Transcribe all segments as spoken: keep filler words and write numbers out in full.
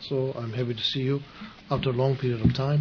So I'm happy to see you after a long period of time.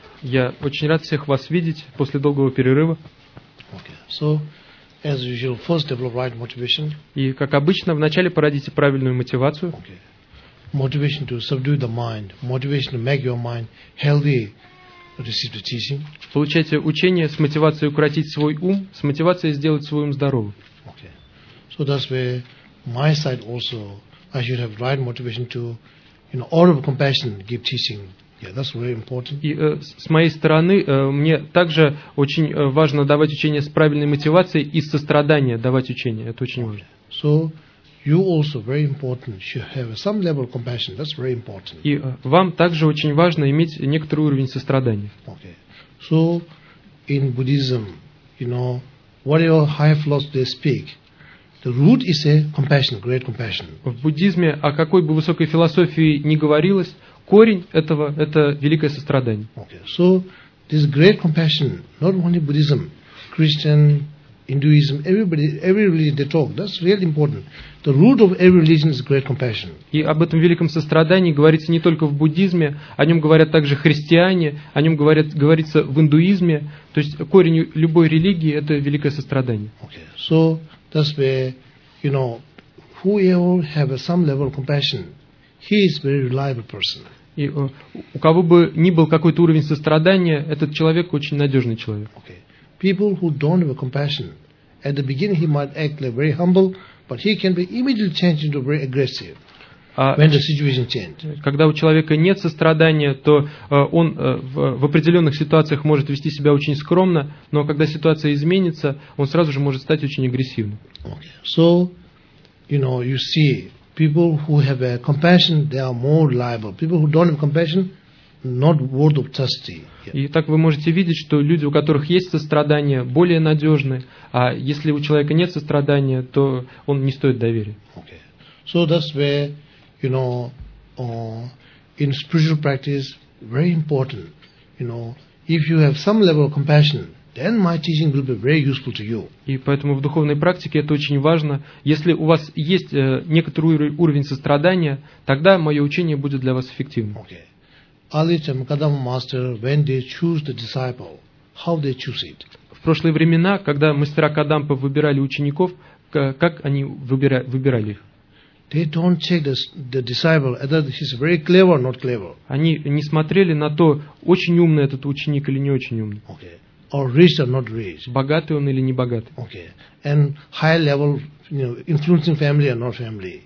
Я очень рад всех вас видеть после долгого перерыва. Okay. So, as usual, first develop right motivation. И, как обычно, вначале породите правильную мотивацию. Okay. Motivation to subdue the mind. Motivation to make your mind healthy to receive the teaching. Получайте учение с мотивацией укротить свой ум, с мотивацией сделать свой ум здоровым. Okay. So that's where my side also, I should have right motivation to, you know, out of compassion give teaching. Yeah, that's very important. И э, с моей стороны, э, мне также очень э, важно давать учение с правильной мотивацией и с сострадания давать учение. Это очень важно. So, you also very important should have some level of compassion. That's very important. И э, вам также очень важно иметь некоторый уровень сострадания. Okay. So, in Buddhism, you know, whatever high philosophy they speak, the root is a compassion, great compassion. В буддизме, о какой бы высокой философии ни говорилось, корень этого – это великое сострадание. Okay. So, this great compassion, not only Buddhism, Christian, Hinduism, everybody, every religion they talk. That's really important. The root of every religion is great compassion. И об этом великом сострадании говорится не только в буддизме, о нем говорят также христиане, о нем говорят, говорится в индуизме. То есть корень любой религии – это великое сострадание. Okay. So, that's where, you know, whoever have some level of compassion, he is a very reliable person. И uh, у кого бы ни был какой-то уровень сострадания, этот человек очень надежный человек. Okay. People who don't have a compassion, at the beginning he might act like very humble, but he can be immediately changed into very aggressive А when the situation changes. когда у человека нет сострадания, то uh, он uh, в, в определенных ситуациях может вести себя очень скромно, но когда ситуация изменится, он сразу же может стать очень агрессивным. Okay. So, you know, you see, people who have a compassion, they are more reliable. People who don't have compassion, not worth of trust. И так вы можете видеть, что люди, у которых есть сострадание, более надежны, а если у человека нет сострадания, то он не стоит доверия. Okay. So that's where, you know, uh, in spiritual practice, very important, you know, if you have some level of compassion, then my teaching will be very useful to you. И поэтому в духовной практике это очень важно. Если у вас есть э, некоторый уровень сострадания, тогда мое учение будет для вас эффективным. Okay. Early time, Kadama master, when they choose the disciple, how they choose it? В прошлые времена, когда мастера Кадампа выбирали учеников, как они выбира, выбирали их? They don't check the, the disciple whether he's very clever or not clever. Они не смотрели на то, очень умный этот ученик или не очень умный. Okay. Or rich or not rich. Богатый он или не богатый. Okay. And high level, you know, influencing family or not family.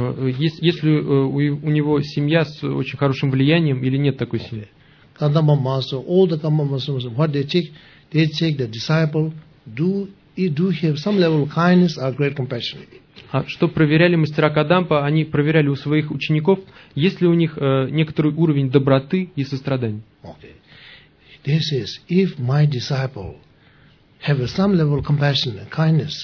Есть ли у, у него семья с очень хорошим влиянием или нет такой семьи? Kadama master, all the Kadama masters, what they check, they check the disciple, do do he have some level of kindness or great compassion. А что проверяли мастера Кадампа? Они проверяли у своих учеников, есть ли у них э, некоторый уровень доброты и сострадания. Okay. This is, if my disciple have some level of compassion and kindness,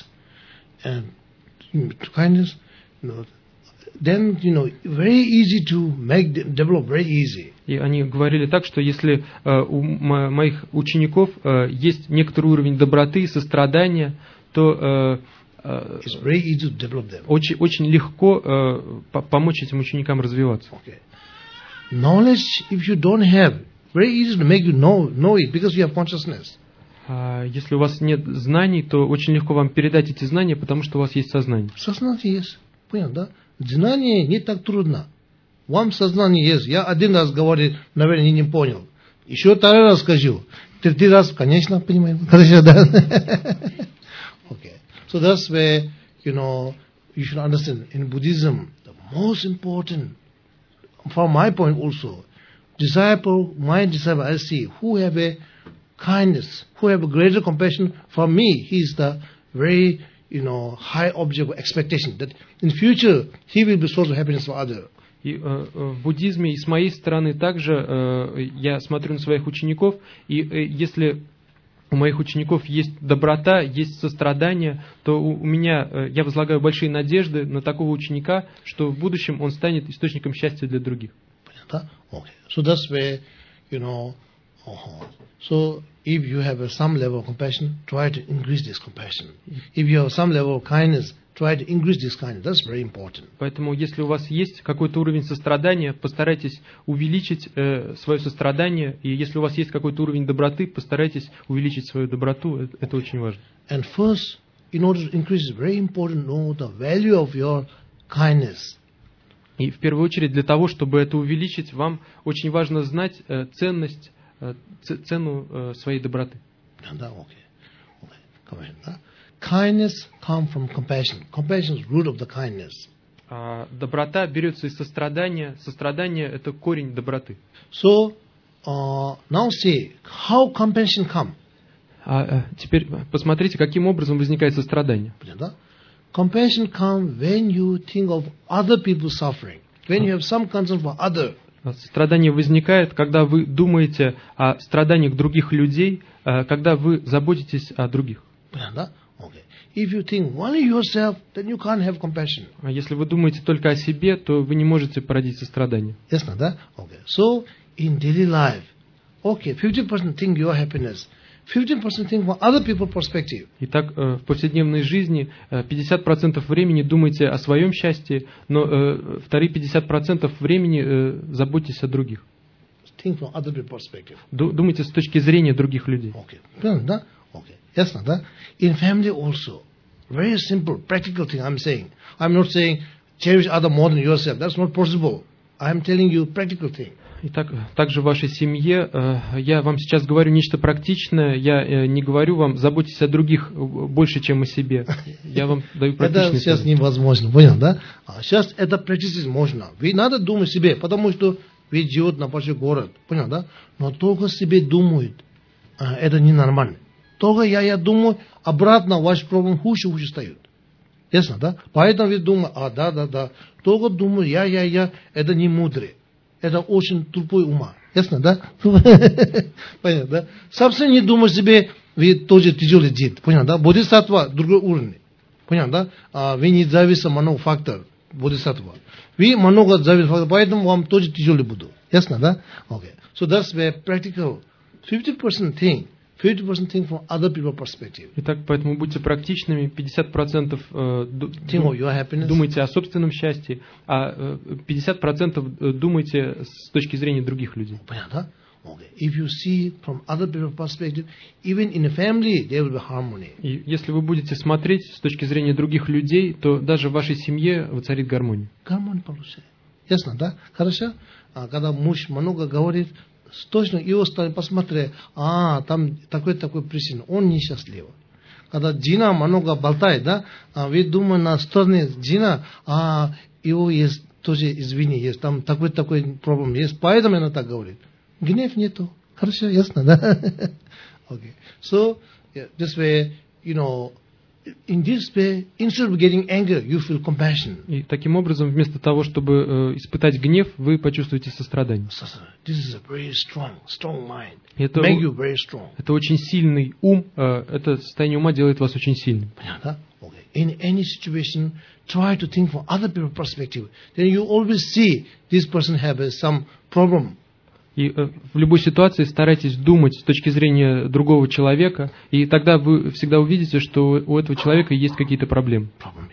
and kindness, you know, then, you know, very easy to make them develop very easy. И они говорили так, что если э, у мо- моих учеников э, есть некоторый уровень доброты и сострадания, то э, э, It's very easy to develop them. очень, очень легко э, по- помочь этим ученикам развиваться. Okay. Knowledge, if you don't have, very easy to make you know know it because you have consciousness. А если у вас нет знаний, то очень легко вам передать эти знания, потому что у вас есть сознание. Сознание есть. Понял, да? Знание не так трудно. Вам сознание есть. Я один раз говорю, наверное, не понял. Еще второй раз скажу. Третий раз, конечно, понимаю. Конечно, да. Okay. So that's where, you know, you should understand, in Buddhism, the most important, from my point also, disciple, my disciple, I see, who have a kindness, who have a greater compassion for me, he is the very, you know, high object of expectation, that in future, he will be source of happiness for others. И э, в буддизме и с моей стороны также э, я смотрю на своих учеников, и э, если у моих учеников есть доброта, есть сострадание, то у, у меня, э, я возлагаю большие надежды на такого ученика, что в будущем он станет источником счастья для других. Понятно? Okay. So that's where, you know, uh-huh. So if you have some level of compassion, try to increase this compassion. If you have some level of kindness, try to increase this kindness. That's very important. Поэтому, если у вас есть какой-то уровень сострадания, постарайтесь увеличить э, свое сострадание. И если у вас есть какой-то уровень доброты, постарайтесь увеличить свою доброту. Это, это очень важно. And first, in order to increase, it's very important to know the value of your kindness. И в первую очередь для того, чтобы это увеличить, вам очень важно знать э, ценность, э, цену э, своей доброты. Да, окей. Okay. Okay. Kindness comes from compassion. Compassion is root of the kindness. А доброта берется из сострадания. Сострадание – это корень доброты. So, uh, now say, how compassion come? А, а теперь посмотрите, каким образом возникает сострадание. Compassion comes when you think of other people's suffering. When you have some concern for other. Страдание возникает, когда вы думаете о страданиях других людей, когда вы заботитесь о других. Okay. If you think only yourself, then you can't have compassion. А если вы думаете только о себе, то вы не можете породить сострадание. Ясно, да? Okay. So, in daily life, okay, fifty percent think your happiness, fifteen percent think from other people's perspective. Итак, в повседневной жизни пятьдесят процентов времени думайте о своем счастье, но вторые пятьдесят процентов времени заботьтесь о других. Think from other people's perspective. Думайте с точки зрения других людей. Okay. Да? Okay. Ясно, да? In family also, very simple, practical thing I'm saying. I'm not saying cherish other more than yourself. That's not possible. I'm telling you practical thing. Итак, также в вашей семье я вам сейчас говорю нечто практичное. Я не говорю вам заботьтесь о других больше, чем о себе. Я вам даю практичный Это сейчас невозможно, понял, да? А сейчас это практически можно. Вы надо думать себе, потому что вы живете на большой город, понял, да? Но только себе думают. Это ненормально. Только я, я думаю, обратно ваш проблем хуже, хуже встает. Ясно, да? Поэтому вы думаете, а, да, да, да. Только думаю, я, я, я, это не мудрый. Это очень тупой ума. Ясно, да? Понятно, да? Совсем не думаю себе, вы тоже тяжелый дед. Понятно, да? Бодхисаттва другой уровень. Понятно, да? А, вы не зависите много факторов. Бодхисаттва. Вы много зависите факторов, поэтому вам тоже тяжелый буду. Ясно, да? Okay. So that's very practical. fifty percent thing. fifty percent think from other people's perspective. Итак, поэтому будьте практичными, пятьдесят процентов э, ду, ду, думайте о собственном счастье, а пятьдесят процентов думайте с точки зрения других людей. Понятно? Okay. If you see from other people's perspective, even in a family, there will be harmony. И если вы будете смотреть с точки зрения других людей, то даже в вашей семье воцарит гармония. Гармония получается. Ясно, да? Хорошо? А когда муж много говорит, точно его стороны посмотри, а, там такой-такой причина, он несчастлив. Когда жена много болтает, да, а вы думаете на стороне жена, а, его есть тоже извини, есть там такой-такой проблем есть, поэтому она так говорит. Гнев нету. Хорошо, ясно, да? Okay. So, yeah, this way, you know, in this way, instead of getting anger, you feel compassion. И таким образом, вместо того, чтобы э, испытать гнев, вы почувствуете сострадание. This is a very strong, strong mind. Это, Make you very strong. Это очень сильный ум. Э, это состояние ума делает вас очень сильным. Понятно? Okay. In any situation, try to think from other people's perspective. Then you always see this person have some problem. И э, в любой ситуации старайтесь думать с точки зрения другого человека, и тогда вы всегда увидите, что у этого человека есть какие-то проблемы.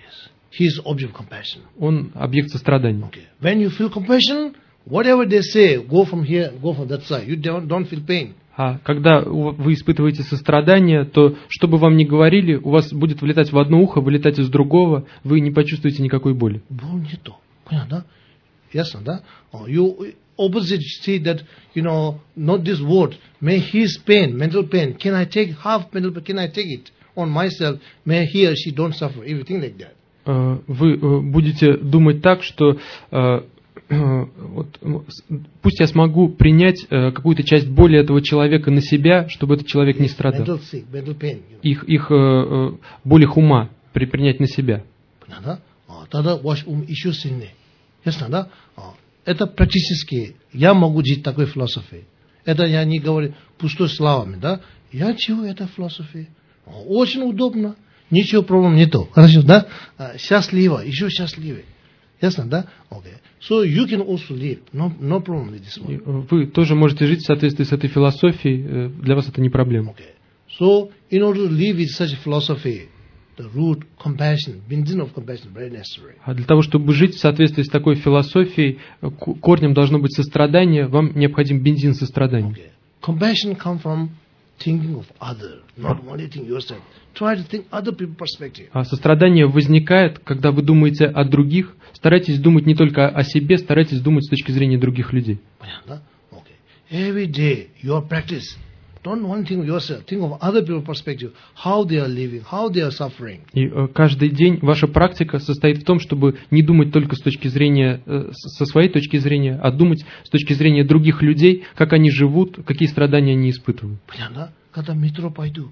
He is object of compassion. Он объект сострадания. Okay. When you feel compassion, whatever they say, go from here, go from that side. You don't, don't feel pain. А когда вы испытываете сострадание, то что бы вам ни говорили, у вас будет вылетать в одно ухо, вылетать из другого, вы не почувствуете никакой боли. Боль нету. Понятно? Ясно, да? You opposite say that, you know, not this word. May his pain, mental pain, can I take half mental pain, can I take it on myself? May he or she don't suffer, everything like that. Вы будете думать так, что вот, пусть я смогу принять какую-то часть боли этого человека на себя, чтобы этот человек не страдал. Mental sick, mental pain, you know. Их, их боль их ума при, принять на себя. Понятно? Тогда ваш ум еще сильнее. Ясно, да? Это практически, я могу жить такой философией. Это я не говорю пустой словами, да? Я чего это философия? Очень удобно, ничего проблем нету. Хорошо, да? Счастливо, еще счастливее. Ясно, да? Okay. So you can also live, no, no problem with this one. Вы тоже можете жить в соответствии с этой философией, для вас это не проблема. Okay. So in order to live with such a philosophy, the root compassion, benzene of compassion, very necessary. А для того, чтобы жить в соответствии с такой философией, к- корнем должно быть сострадание, вам необходим бензин сострадания. Okay. Compassion comes from thinking of other, not only think yourself. Try to think other people's perspective. А сострадание возникает, когда вы думаете о других. Старайтесь думать не только о себе, старайтесь думать с точки зрения других людей. Понятно? Okay. Every day, your practice, don't only think of yourself, think of other people's perspective, how they are living, how they are suffering. И э, каждый день ваша практика состоит в том, чтобы не думать только с точки зрения, э, с- со своей точки зрения, а думать с точки зрения других людей, как они живут, какие страдания они испытывают. Понятно? Когда в метро пойду,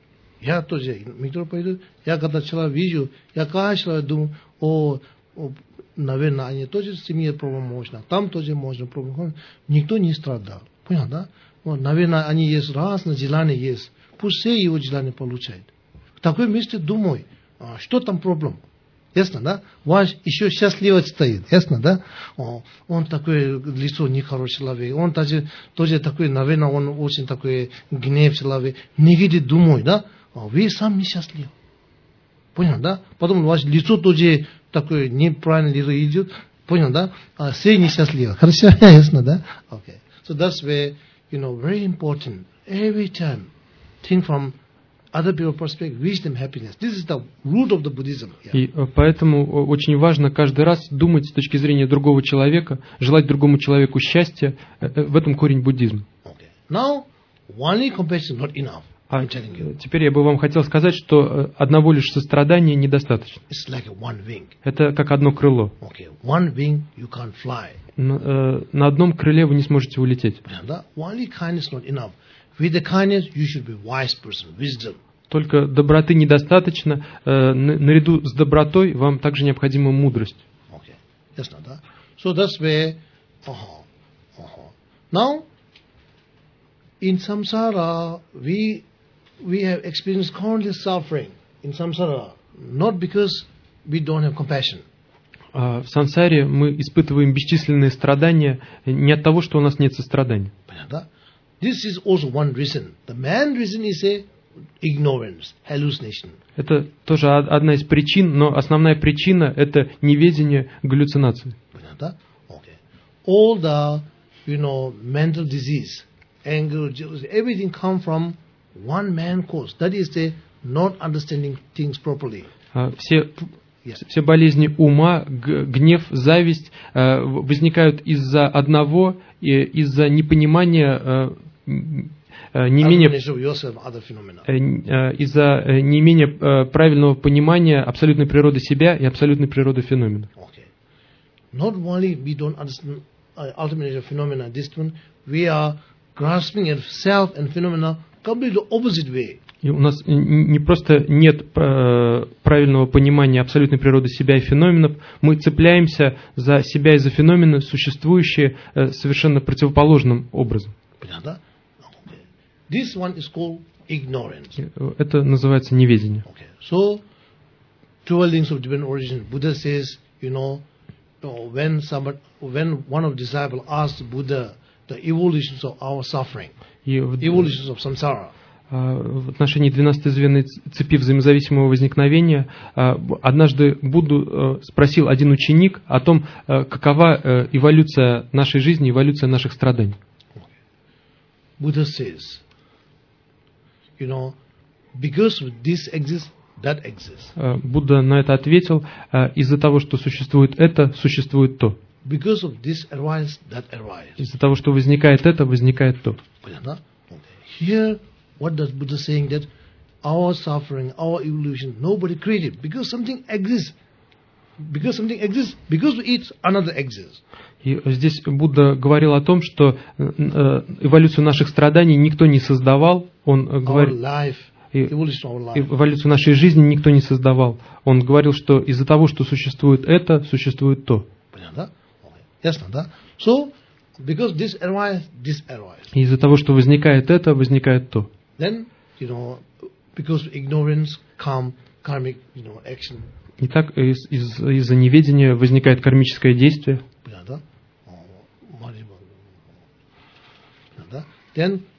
я тоже в метро пойду, я когда человека вижу, я каждый думаю, о, о, наверное, они тоже в семье проблема можно, там тоже можно проблема. Никто не страдал. Понятно? Вот, наверное, они есть разные желания есть. Пусть все его желания получают. В таком месте думай, а, что там проблема. Ясно, да? Ваш еще счастливый стоит, ясно, да? О, он такое лицо нехороший человек, он тоже, тоже такой, наверное, он очень такой гнев человек. Нигде думай, да? О, вы сам несчастливы. Понял, да? Потом ваше лицо тоже такое неправильно идет. Понял, да? А, все несчастливы. Хорошо, ясно, да? Okay. So that's where, you know, very important. Every time, think from other people's perspective, wish them happiness. This is the root of the Buddhism. Yeah. И э, поэтому э, очень важно каждый раз думать с точки зрения другого человека, желать другому человеку счастья. Э, э, В этом корень буддизма. Okay. Now, only compassion is not enough. А I'm telling you. э, теперь я бы вам хотел сказать, что э, одного лишь сострадания недостаточно. It's like a one wing. Это как одно крыло. Okay. One wing, you can't fly. На, э, на одном крыле вы не сможете улететь. Yeah, only kindness is not enough. With the kindness, you should be wise person, wisdom. Только доброты недостаточно. Э, на- наряду с добротой вам также необходима мудрость. Okay. Yes, not that. So that's where. Uh-huh, uh-huh. Now, in samsara, we we have experienced countless suffering in samsara, not because we don't have compassion. А в сансаре мы испытываем бесчисленные страдания не от того, что у нас нет сострадания. But this is also one reason. The main reason is a ignorance, hallucination. Это тоже од- одна из причин, но основная причина – это неведение, галлюцинации. But okay. All the, you know, mental disease, anger, jealousy, everything come from one man cause. That is the not understanding things properly. А Все, Yes. все болезни ума, г- гнев, зависть э, в- возникают из-за одного, и из-за непонимания, э, м, э, не менее, Understanding of yourself, other phenomena. э, э, из-за э, не менее э, правильного понимания абсолютной природы себя и абсолютной природы феномена. Okay. Not only we don't understand uh, ultimate nature of phenomena, this one, we are grasping at self and phenomena completely opposite way. И у нас н- не просто нет э, правильного понимания абсолютной природы себя и феноменов, мы цепляемся за себя и за феномены, существующие э, совершенно противоположным образом. Понятно? Okay. This one is called ignorance. Э, Это называется неведение. Okay. So, twelve links of divine origin, Buddha says, you know, uh, when somebody, when one of disciples asked Buddha the evolutions of our suffering, И в, evolutions of samsara, э, в отношении двенадцатизвенной ц- цепи взаимозависимого возникновения э, б- однажды Будду э, спросил один ученик о том, э, какова э, эволюция нашей жизни, эволюция наших страданий. Buddha says, you know, because this exists, that exists. Э, Будда на это ответил: э, из-за того, что существует это, существует то. Because of this arises, that arises. Из-за того, что возникает это, возникает то. Понятно? Okay. Here, what does Buddha saying that our suffering, our evolution, nobody created because something exists. Because something exists, because we eat, another exists. И здесь Будда говорил о том, что э, э, эволюцию наших страданий никто не создавал. Он э, Our говорит, life, и- evolution of our life. эволюцию нашей жизни никто не создавал. Он говорил, что из-за того, что существует это, существует то. Понятно? Okay. Yes, да? So, because this arises, this arises. И из-за того, что возникает это, возникает то. Then, you know, because of ignorance come karmic, you know, action. Итак, из- из- из-за неведения возникает кармическое действие. Понятно? Oh, Then,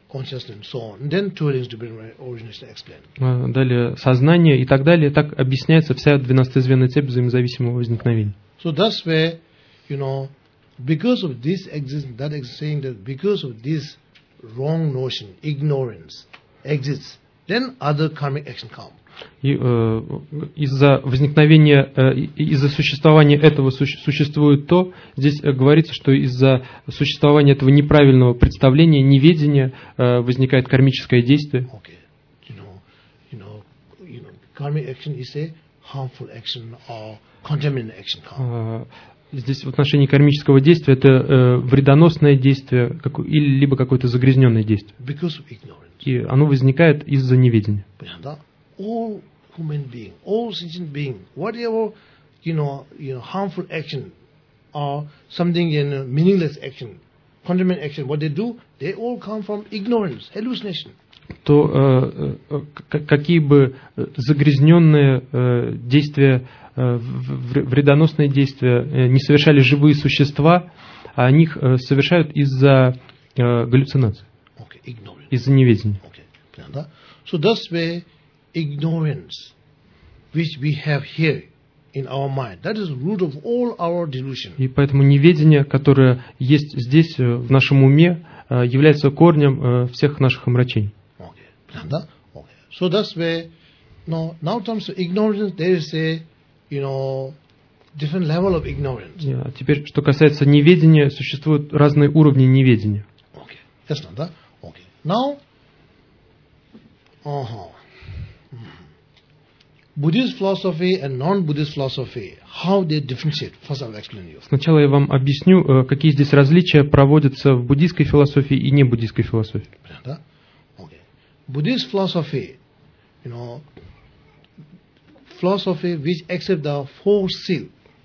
consciousness and so on. And then two things to be originally explained. Далее сознание и так далее. Так объясняется вся двенадцатизвенная цепь взаимозависимого возникновения. So that's where, you know, because of this existence, that is saying that because of this wrong notion, ignorance exists, then other karmic action come. И, э, из-за возникновения, э, из-за существования этого суще, существует то, здесь э, говорится, что из-за существования этого неправильного представления, неведения э, возникает кармическое действие. Okay. You know, you know, you know, karmic action is a harmful action or contaminating action. Э, здесь в отношении кармического действия это э, вредоносное действие как, или либо какое-то загрязненное действие. Because of ignorance. И оно возникает из-за неведения. All human being, all sentient being, whatever, you know, you know, harmful action or something in you know, meaningless action, contaminating action, what they do, they all come from ignorance, hallucination. То э, э, какие бы загрязненные э, действия, э, вредоносные действия э, не совершали живые существа, а они их э, совершают из-за э, галлюцинаций, okay, из-за неведения. Okay. So that's where ignorance, which we have here in our mind, that is the root of all our delusion. И поэтому неведение, которое есть здесь в нашем уме, является корнем всех наших омрачений. Okay. Okay. So that's where, no, now in terms of ignorance, there is a, you know, different level of ignorance. А теперь, что касается неведения, существуют разные уровни неведения. Okay. Yes, no, that. Okay. Now, uh-huh. Buddhist philosophy and non-Buddhist philosophy, how they differentiate? First, I'll explain you. Сначала я вам объясню, какие здесь различия проводятся в буддийской философии и не буддийской философии. Okay. Buddhist philosophy, you know, philosophy which accept the four seal.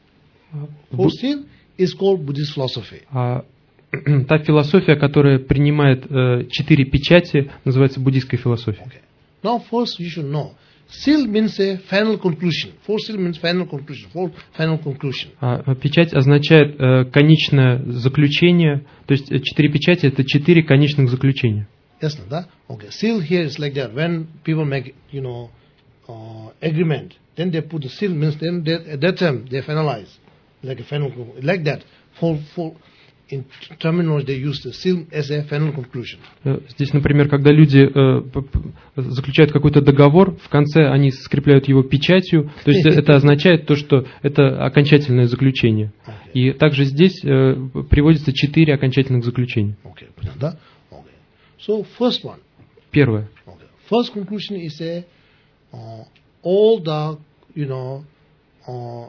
Four seal is called Buddhist philosophy. А та философия, которая принимает э, четыре печати, называется буддийской философией. Okay. Now, first you should know. Seal means a final conclusion. Four seal means final conclusion. Four final conclusion. А, печать означает э, конечное заключение. То есть четыре печати это четыре конечных заключения. Yes, no, that? Okay. Seal here is like that. When people make, you know, uh, agreement, then they put the seal means then they, at that time they finalize like a final like that. Four, four. In terminology, they use the seal as a final conclusion. Здесь, например, когда люди э, заключают какой-то договор, в конце они скрепляют его печатью, то есть это означает то, что это окончательное заключение. Okay. И также здесь э, приводится четыре окончательных заключения. Okay. Okay. So first one. Первое. Okay. First conclusion is a uh, all the you know uh,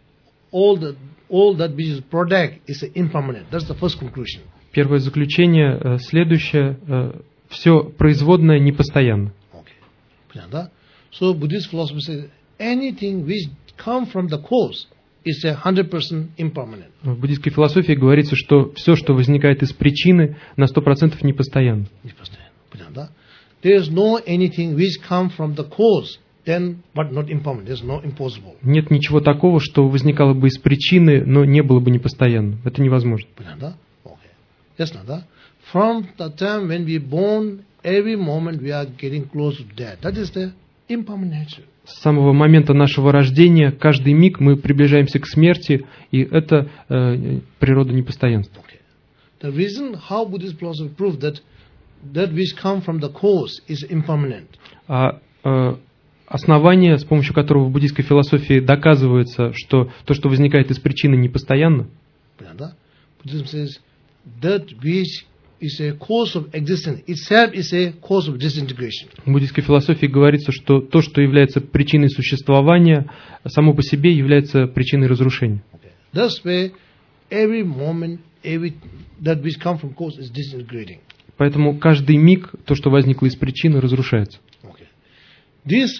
all the all that which is product is impermanent. That's the first conclusion. Первое заключение, следующее, все производное непостоянно. Okay. So Buddhist philosophy says anything which come from the cause is a hundred percent impermanent. В буддийской философии говорится, что все, что возникает из причины, на сто процентов непостоянно. Непостоянно. There is no anything which come from the cause. Then, but not impermanent. There's no impossible. Нет ничего такого, что возникало бы из причины, но не было бы непостоянным. Это невозможно. Okay. Yes, no, from the time when we born, every moment we are getting close to death. That is the impermanent nature. С самого момента нашего рождения, каждый миг мы приближаемся к смерти, и это э, природа непостоянства. Okay. The reason how Buddhist philosophy proves that that which come from the cause is impermanent. А, э, Основание, с помощью которого в буддийской философии доказывается, что то, что возникает из причины, непостоянно. Buddhism says that which is a cause of existence itself is a cause of disintegration. В буддийской философии говорится, что то, что является причиной существования, само по себе является причиной разрушения. That's why every moment, every that which come from cause is disintegrating. Поэтому каждый миг, то, что возникло из причины, разрушается. Okay. This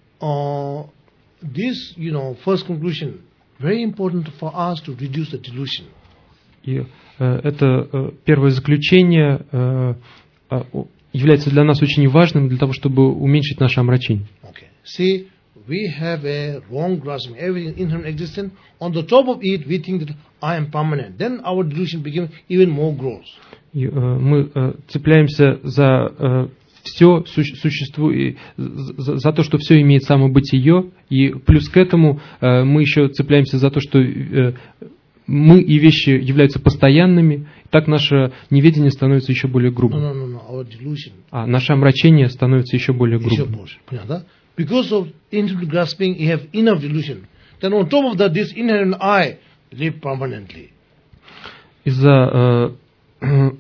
Uh, this, you know, first conclusion, very important for us to reduce the delusion. И э, это э, первое заключение э, э, является для нас очень важным для того, чтобы уменьшить наше омрачение. Okay. See, we have a wrong grasp of everything inherent existence. On the top of it, we think that I am permanent. Then our delusion becomes even more gross. И, э, мы э, цепляемся за э, все суще, существует, за, за то, что все имеет самобытие, и плюс к этому э, мы еще цепляемся за то, что э, мы и вещи являются постоянными, так наше неведение становится еще более грубым. No, no, no, no. Our delusion. А наше омрачение становится еще более Еще грубым. больше. Понятно? Because of infinite grasping, you have enough delusion. Then on top of that, this inherent I live permanently. Из-за э,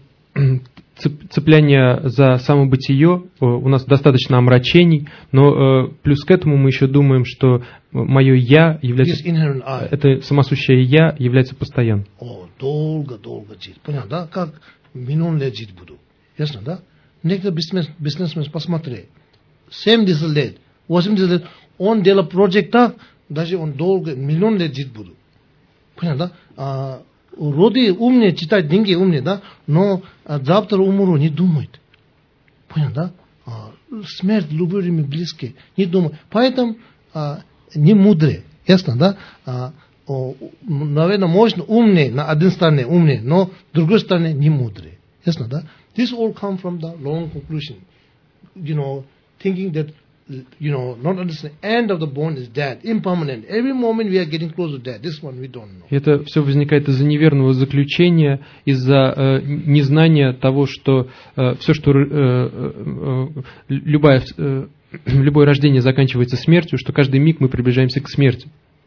цепляния за самобытие э, у нас достаточно омрачений, но э, плюс к этому мы еще думаем, что мое «я» является, This inherent I. это самосущее «я» является постоянным. О, долго, долго жить. Понятно, да? Как миллион лет жить буду. Ясно, да? Некоторые бизнес, бизнесмен, посмотри. семьдесят лет, восемьдесят лет, он делал проект так, даже он долго, миллион лет жить буду. Понятно, да? А, роды умные, читать деньги умные, да? Но а, завтра умру, не думает. Понятно, да? А, смерть любое время близкие, не думает. Поэтому а, не мудрые. Ясно, да? А, о, наверное, можно умные, на одной стороне умные, но с другой стороны не мудрые. Ясно, да? This all come from the long conclusion. You know, thinking that, you know, not understanding, end of the bond is death, impermanent. Every moment we are getting close to death. This one we don't know. Это все возникает из-за неверного заключения, из-за э, незнания того, что э, все, что э, э, любая, э, любое рождение заканчивается смертью, что каждый миг мы приближаемся к смерти.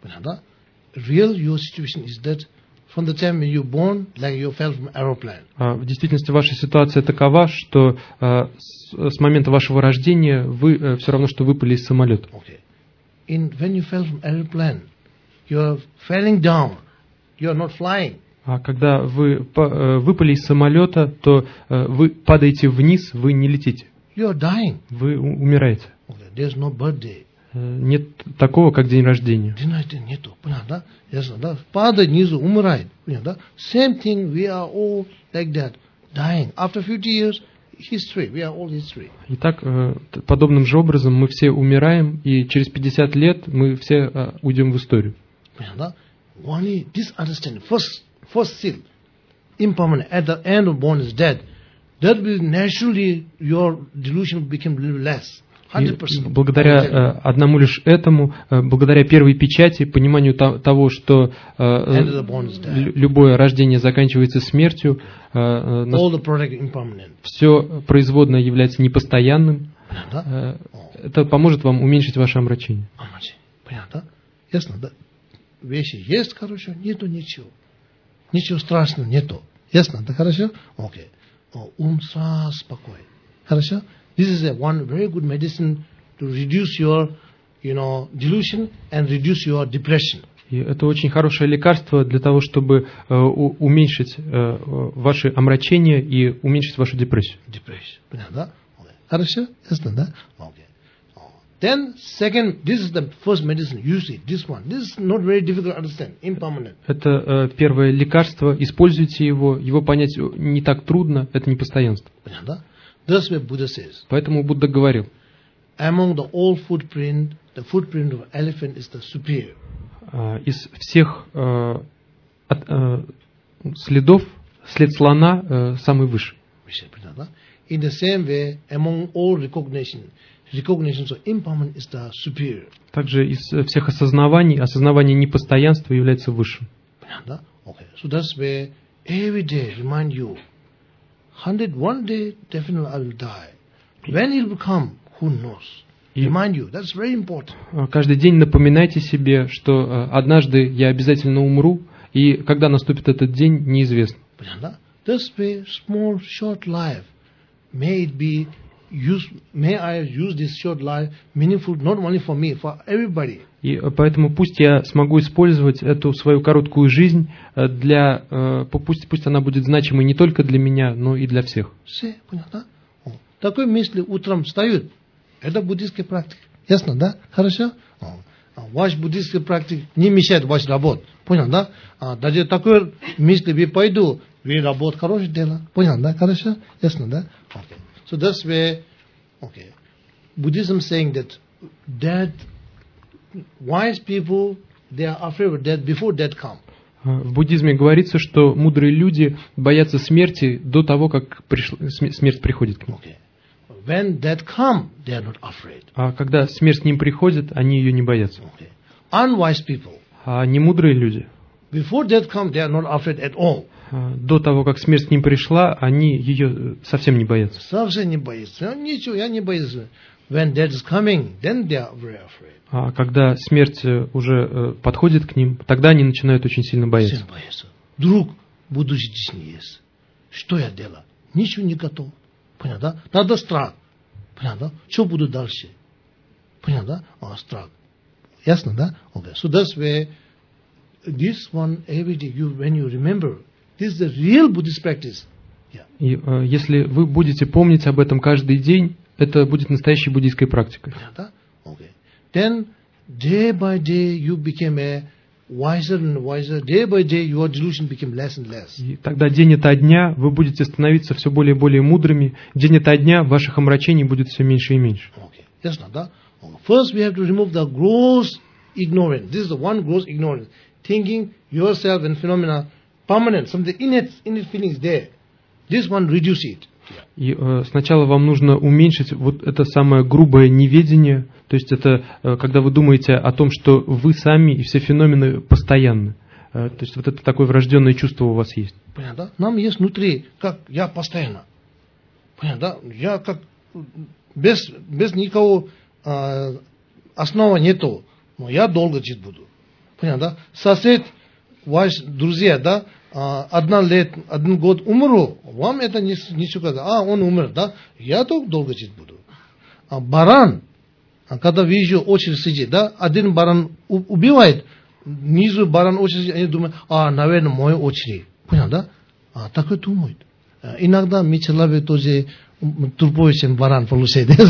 Real your situation is that from the time when you're born, like you fell from aeroplane. А в действительности ваша ситуация такова, что э, с, с момента вашего рождения вы э, все равно, что выпали из самолета. Okay. In when you fell from aeroplane, you are falling down. You are not flying. А когда вы по, э, выпали из самолета, то э, вы падаете вниз, вы не летите. You are dying. Вы у- умираете. Okay. There's no birthday. Э, нет такого, как день рождения. День рождения нету. Понятно, да? Ясно, да? Падает внизу, умирает. Понятно, да? Same thing, we are all like that, dying. After fifty years, history. We are all history. Итак, э, т- подобным же образом мы все умираем, и через пятьдесят лет мы все э, уйдем в историю. Понятно, да? Only this understanding, first, first seal, impermanent, at the end of born is dead. That will naturally, your delusion become a little less. И one hundred percent. благодаря э, одному лишь этому, э, благодаря первой печати, пониманию то- того, что э, End of the bond is dead. лю- любое рождение заканчивается смертью, э, э, нас- All the product impermanent. все производное является непостоянным, Понятно, да? э, это поможет вам уменьшить ваше омрачение. Амачи. Понятно, да? Ясно, да? Вещи есть, хорошо, нету ничего. Ничего страшного нету. Ясно, да, хорошо? Окей. О, ум сразу спокойно. Хорошо? This is a one very good medicine to reduce your, you know, delusion and reduce your depression. И это очень хорошее лекарство для того, чтобы э, у- уменьшить э, ваши омрачения и уменьшить вашу депрессию. Depression. Понятно, да? Окей. Хорошо? Ясно, да? Окей. О. Then, second, this is the first medicine, usually, this one. This is not very difficult to understand, impermanent. Это э, первое лекарство, используйте его, его понять не так трудно, это не постоянство. Понятно, да? That's what Buddha says. Поэтому Будда говорил, Among the all footprint, the footprint of elephant is the superior. э, из всех э, от- э, следов, след слона э, самый высший. In the same way, among all recognition, recognitions of impermanent is the superior. Также из э, всех осознаваний, осознавание непостоянства является высшим. Okay. So that's where every day remind you, hundred one day definitely I will die. When it will come, who knows? И- Remind you. That's very important. Э, Каждый день напоминайте себе, что э, однажды я обязательно умру, и когда наступит этот день, неизвестно. This way, small, short life, may it be use, may I use this short life meaningful not only for me, for everybody. И э, поэтому пусть я смогу использовать эту свою короткую жизнь э, для, э, пу- пусть, пусть она будет значимой не только для меня, но и для всех. Все, понятно? О, такой мысли утром встают. Это буддийская практика. Ясно, да? Хорошо? О, а ваш буддийский практик не мешает вашей работе. Понял, да? А, даже такой мысли вы пойду, вы работа хорошее дело. Понял, да? Хорошо? Ясно, да? Okay. So that's where, okay, Buddhism saying that death wise people, they are afraid of death before death comes. В буддизме говорится, что мудрые люди боятся смерти до того, как пришла, смерть приходит к ним. Okay. When death comes, they are not afraid. А когда смерть к ним приходит, они ее не боятся. Okay. Unwise people, А немудрые люди, before death comes, they are not afraid at all. до того, как смерть к ним пришла, они ее совсем не боятся. Совсем не боятся. Ничего, я не боюсь. When death is coming, then they are very afraid. А когда смерть уже подходит к ним, тогда они начинают очень сильно бояться. Сильно боятся. Вдруг будущей жизни есть. Что я делаю? Ничего не готов. Понятно, да? Надо страх. Понятно, да? Что буду дальше? Понятно, да? А, страх. Ясно, да? Okay. So that's where this one every day you when you remember, this is the real Buddhist practice. Yeah. И э, если вы будете помнить об этом каждый день, это будет настоящей буддийской практикой. Понятно? Okay. Then day by day you became a wiser and wiser. Day by day your delusion became less and less. И тогда день ото дня вы будете становиться все более и более мудрыми. День ото дня ваших омрачений будет все меньше и меньше. Okay. Ясно, да? First we have to remove the gross ignorance. This is the one gross ignorance. Thinking yourself and phenomena permanent, something innate, innate feelings there. This one reduce it. И э, сначала вам нужно уменьшить вот это самое грубое неведение, то есть это э, когда вы думаете о том, что вы сами и все феномены постоянны. Э, то есть вот это такое врожденное чувство у вас есть. Понятно? Нам есть внутри, как я постоянно. Понятно? Я как без, без никакого э, основы нету, но я долго жить буду. Понятно? Сосед, ваш друзья, да? Одна лет, один год умру, вам это не, не сказать. А, он умер, да? Я только долго жить буду. А баран, когда вижу очередь сидит, да? Один баран убивает, внизу баран очередь, они думают, а, наверное, мой очередь. Понял, да? А, так и думают. Иногда мы человек тоже тупой, чем баран, получается.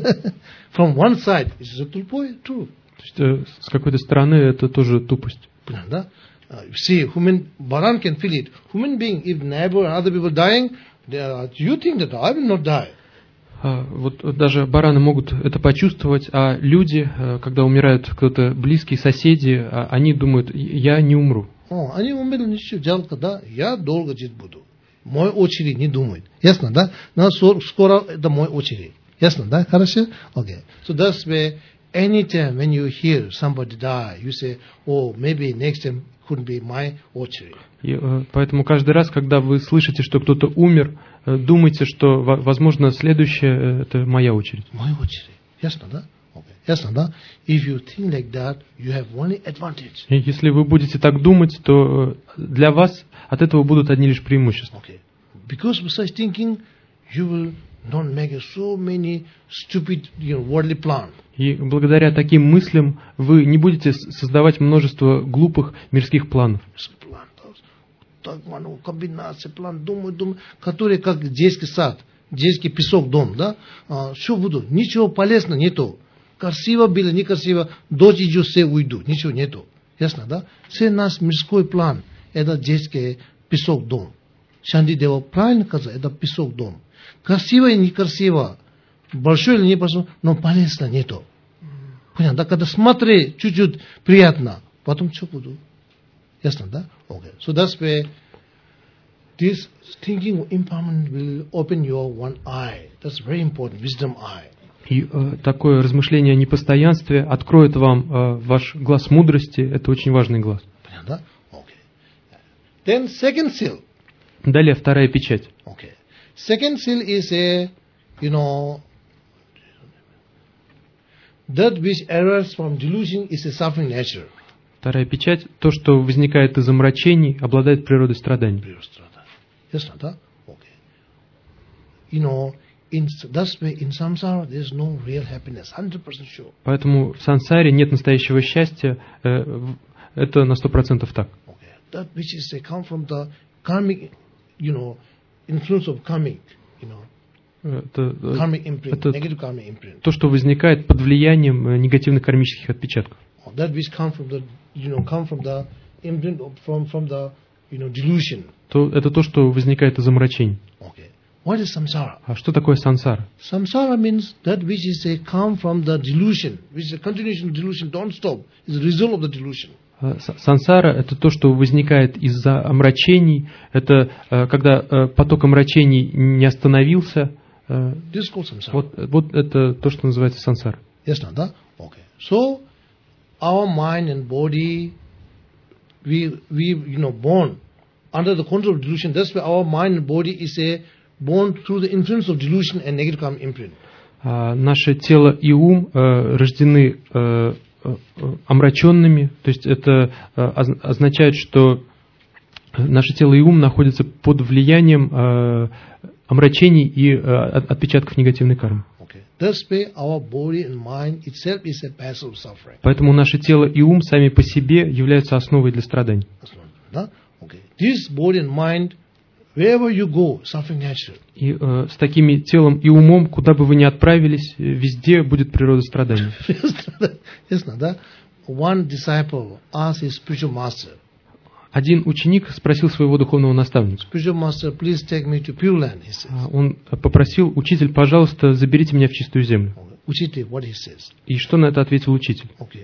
From one side, it's a тупой, true. То есть с какой-то стороны это тоже тупость. Понял, да? Uh, see, human baran can feel it. Human being, if neighbor and other people dying, they are, you think that I will not die. А, вот даже бараны могут это почувствовать, а люди, когда умирают кто-то близкий, соседи, они думают, я не умру. О, они умерли, ничего, жалко, да? Я долго жить буду. Мой очередь не думает. Ясно, да? Но скоро это мой очередь. Ясно, да? Хорошо? Okay. So that's where anytime when you hear somebody die, you say, oh, maybe next time could be my очередь. И, э, поэтому каждый раз, когда вы слышите, что кто-то умер, э, думайте, что, возможно, следующая э, это моя очередь. Моя очередь. Ясно, да? Okay. Ясно, да? If you think like that, you have only advantage. И если вы будете так думать, то э, для вас от этого будут одни лишь преимущества. Okay. Because of such thinking, you will not make so many stupid, you know, worldly plans. И благодаря таким мыслям вы не будете создавать множество глупых мирских планов. Комбинация, план, думаю, думаю, который как детский сад, детский песок, дом, да? А, что буду? Ничего полезного нету. Красиво было, некрасиво, дочь идет, все уйдут, ничего нету. Ясно, да? Все наш мирской план, это детский песок, дом. Шантидева правильно сказал, это песок, дом. Красиво и некрасиво, большой или не большой, но полезно нету. Понятно, да? Когда смотри, чуть-чуть приятно, потом что буду? Ясно, да? Okay. So that's where this thinking of impermanence will open your one eye. That's very important, wisdom eye. И э, такое размышление о непостоянстве откроет вам э, ваш глаз мудрости. Это очень важный глаз. Понятно, да? Okay. Then second seal. Далее вторая печать. Okay. Second seal is a, you know, that which arises from delusion is a suffering nature. Вторая печать, то, что возникает из омрачений, обладает природой страданий. Природой страданий. Ясно, да? Okay. You know, in, that's why in samsara there is no real happiness, one hundred percent sure. Поэтому в сансаре нет настоящего счастья, это на сто процентов так. Okay. That which is they come from the karmic, you know, influence of karmic, you know. Это, karmic imprint, это negative karmic imprint. То, что возникает под влиянием негативных кармических отпечатков. That which come from the, you know, come from the imprint of, from from the, you know, delusion. То это то, что возникает из омрачений. Okay. What is samsara? А что такое сансара? Samsara means that which is a come from the delusion, which is a continuation of delusion, don't stop. It's a result of the delusion. Сансара — это то, что возникает из-за омрачений, это когда поток омрачений не остановился. Вот, вот это то, что называется сансара. Yes, no, да? Okay. So, our mind and body, we, we, you know, born under the control of delusion. That's why our mind and body is a born through the influence of delusion and negative karma imprint. А, наше тело и ум э, рождены э, э, омраченными, то есть это э, означает, что наше тело и ум находятся под влиянием э, омрачений и э, отпечатков негативной кармы. Поэтому наше тело и ум сами по себе являются основой для страданий. И э, с такими телом и умом, куда бы вы ни отправились, везде будет природа страданий. Один ученик спросил своего духовного наставника. Он попросил: учитель, пожалуйста, заберите меня в чистую землю. И что на это ответил учитель?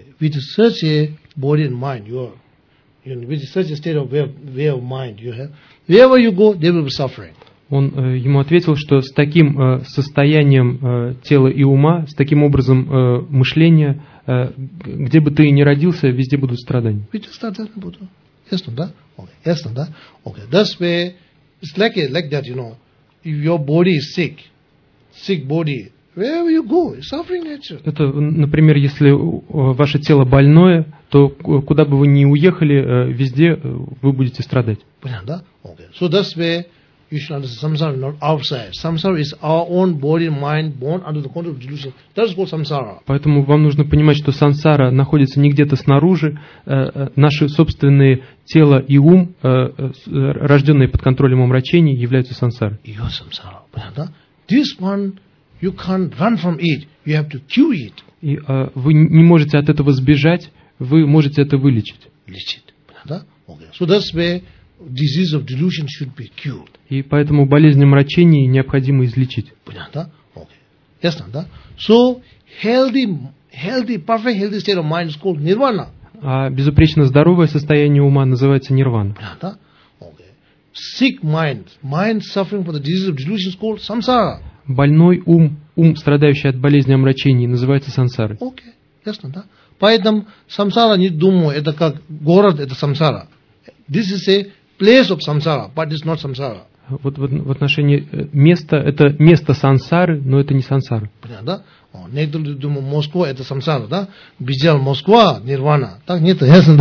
Он э, ему ответил, что с таким э, состоянием э, тела и ума, с таким образом э, мышления, э, где бы ты ни родился, везде будут страдания. Yes, no, да? Okay. Yes, no, да? Okay. That's why it's like a, like that, you know. If your body is sick, sick body, wherever you go, it's suffering nature. Это, например, если ваше тело больное, то куда бы вы ни уехали, везде вы будете страдать. Понятно, да? Okay. So that's why you should understand samsara is not outside. Samsara is our own body and mind born under the control of delusion. That's called samsara. Поэтому вам нужно понимать, что сансара находится не где-то снаружи. Э, наши собственные тело и ум, э, э, рожденные под контролем омрачений, являются сансарой. Your samsara. Понятно? This one you can't run from it. You have to cure it. И э, вы не можете от этого сбежать, вы можете это вылечить. Лечить. Понятно? Okay. So that's where disease of delusion should be cured. И поэтому болезнь омрачений необходимо излечить. Понятно? Okay. Ясно, да? So, healthy, healthy, perfect healthy state of mind is called nirvana. А безупречно здоровое состояние ума называется нирвана. Понятно? Okay. Sick mind, mind suffering from the disease of delusion is called samsara. Больной ум, ум, страдающий от болезни омрачений, называется сансарой. Окей, ясно, да? Поэтому самсара, не думаю, это как город, это самсара. This is a place of samsara, but it's not samsara. Вот в отношении места, это место сансары, но это не сансара. Понятно, да? Некоторые думают, Москва это самсара, да? Бежал Москва, нирвана. Так нет, ясно,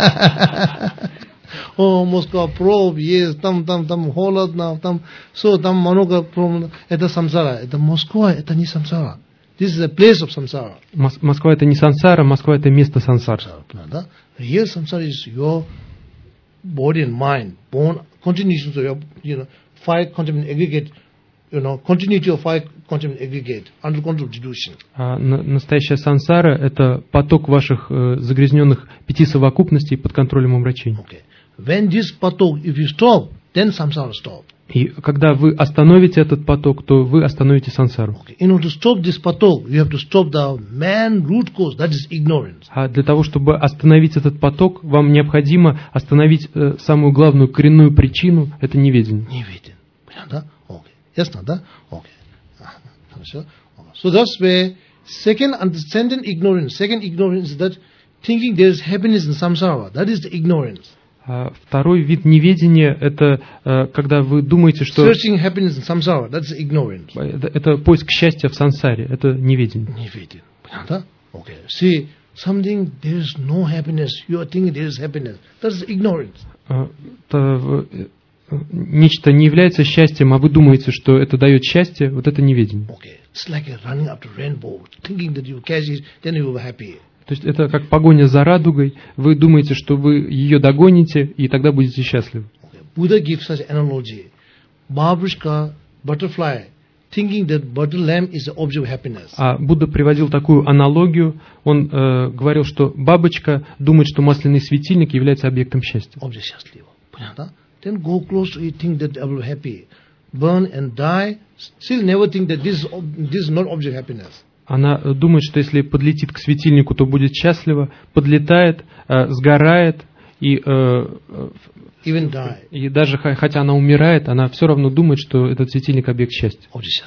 да? О, Москва, проб есть, там, там, там холодно, там, все, там много проблем. Это самсара. Это Москва, это не самсара. This is a place of samsara. Москва это не сансара, Москва это место сансары. Да? Real samsara is your body and mind, born continuation of your, you know, five contaminant aggregate, you know, continuity of five contaminant aggregate under control of delusion. А настоящая сансара это поток ваших э, загрязненных пяти совокупностей под контролем омрачений. Okay. When this поток, if you stop, then samsara stop. И когда вы остановите этот поток, то вы остановите сансару. Okay. In order to stop this поток, you have to stop the main root cause, that is ignorance. А для того, чтобы остановить этот поток, вам необходимо остановить э, самую главную коренную причину, это неведение. Неведение. Понятно? Окей. Ясно, да? Окей. Хорошо. So that's where second understanding ignorance. Second ignorance is that thinking there is happiness in samsara. That is the ignorance. Второй вид неведения – это когда вы думаете, что Searching happiness in samsara, that's ignorance. Это, это поиск счастья в сансаре, это неведение. Неведение. Понятно? Okay. See, something there is no happiness. You are thinking there is happiness. That is ignorance. Это, нечто не является счастьем, а вы думаете, что это дает счастье, вот это неведение. Okay. It's like running after rainbow, thinking that you catch it, then you will be happy. То есть это как погоня за радугой. Вы думаете, что вы ее догоните, и тогда будете счастливы. Buddha gives such analogy. Babushka, butterfly, thinking that butter lamp is the object of happiness. А Будда приводил такую аналогию. Он э, говорил, что бабочка думает, что масляный светильник является объектом счастья. Object счастливого. Понятно? Then go close to it, think that I will be happy. burn and die, still never think that this, this is not object happiness. Она думает, что если подлетит к светильнику, то будет счастлива, подлетает, э, сгорает, и, э, Even die. и даже хотя она умирает, она все равно думает, что этот светильник объект счастья.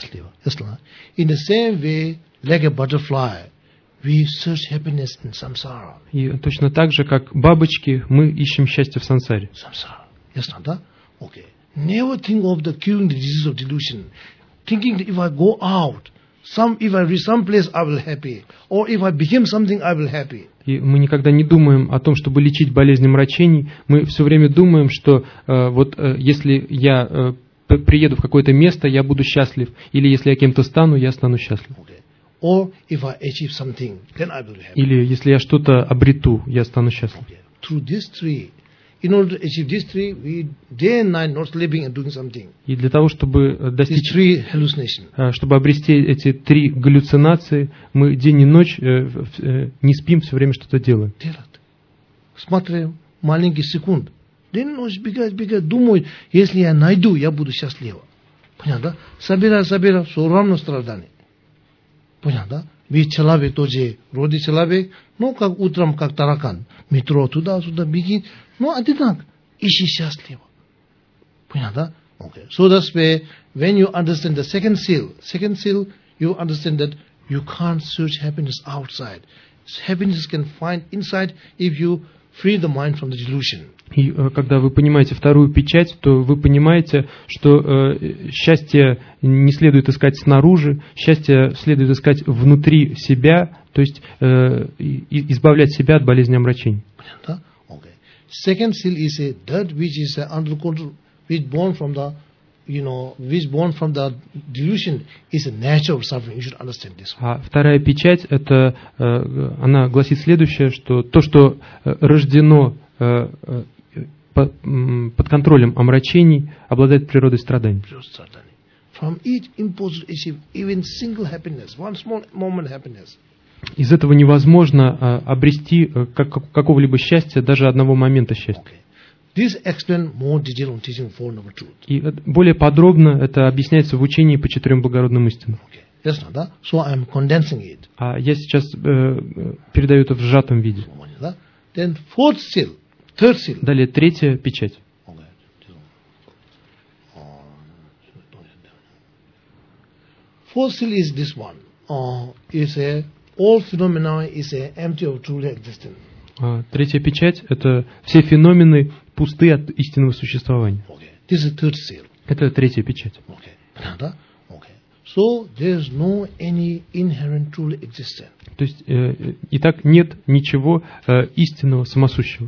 In the same way, like a butterfly, we search happiness in samsara. И точно так же, как бабочки, мы ищем счастье в сансаре. Samsara. Yes, Nanda? Okay. Never think of the curing the disease of delusion. Thinking that if I go out, some if I reach some place I will happy, or if I become something I will happy. И мы никогда не думаем о том, чтобы лечить болезни мрачений. Мы все время думаем, что э, вот э, если я э, приеду в какое-то место, я буду счастлив, или если я кем-то стану, я стану счастлив. Okay. Or if I achieve something, then I will be happy. Или если я что-то обрету, я стану счастлив. Okay. Through these three, in order to achieve these three, we day and night not sleeping and doing something. И для того, чтобы достичь, these three hallucinations, чтобы обрести эти три галлюцинации, мы день и ночь э, э, не спим, все время что-то делаем. Смотрим маленький секунд. День ночь бегает, бегает, думает, если я найду, я буду счастлива. Понятно, да? Собирай, собирай, все равно страдание. Понятно, да? Ведь человек тоже, вроде человек, ну, как утром, как таракан. Метро туда-сюда бегит, ну, одинаково. Ищи счастливо. Понятно, да? Okay. So that's why, when you understand the second seal, second seal, you understand that you can't search happiness outside. Happiness can find inside if you free the mind from the delusion. И э, когда вы понимаете вторую печать, то вы понимаете, что э, счастье не следует искать снаружи, счастье следует искать внутри себя, то есть э, и, избавлять себя от болезни омрачений. Понятно? Okay. Second seal is a that which is a under control, which born from the, you know, which born from the delusion is a nature of suffering. You should understand this. А вторая печать, это, э, она гласит следующее, что то, что э, рождено э, э, под контролем омрачений, обладает природой страданий. Из этого невозможно а, обрести а, как, какого-либо счастья, даже одного момента счастья. И более подробно это объясняется в учении по четырем благородным истинам. А я сейчас э, передаю это в сжатом виде. Then fourth seal. Third seal. Далее третья печать. Fourth seal is this one. Uh, is a all phenomena is a empty of truly existence. А, третья печать — это все феномены пусты от истинного существования. Okay. This is third seal. Это третья печать. Okay. Okay. So there is no any inherent truly existence. То есть, э, и так нет ничего э, истинного самосущего.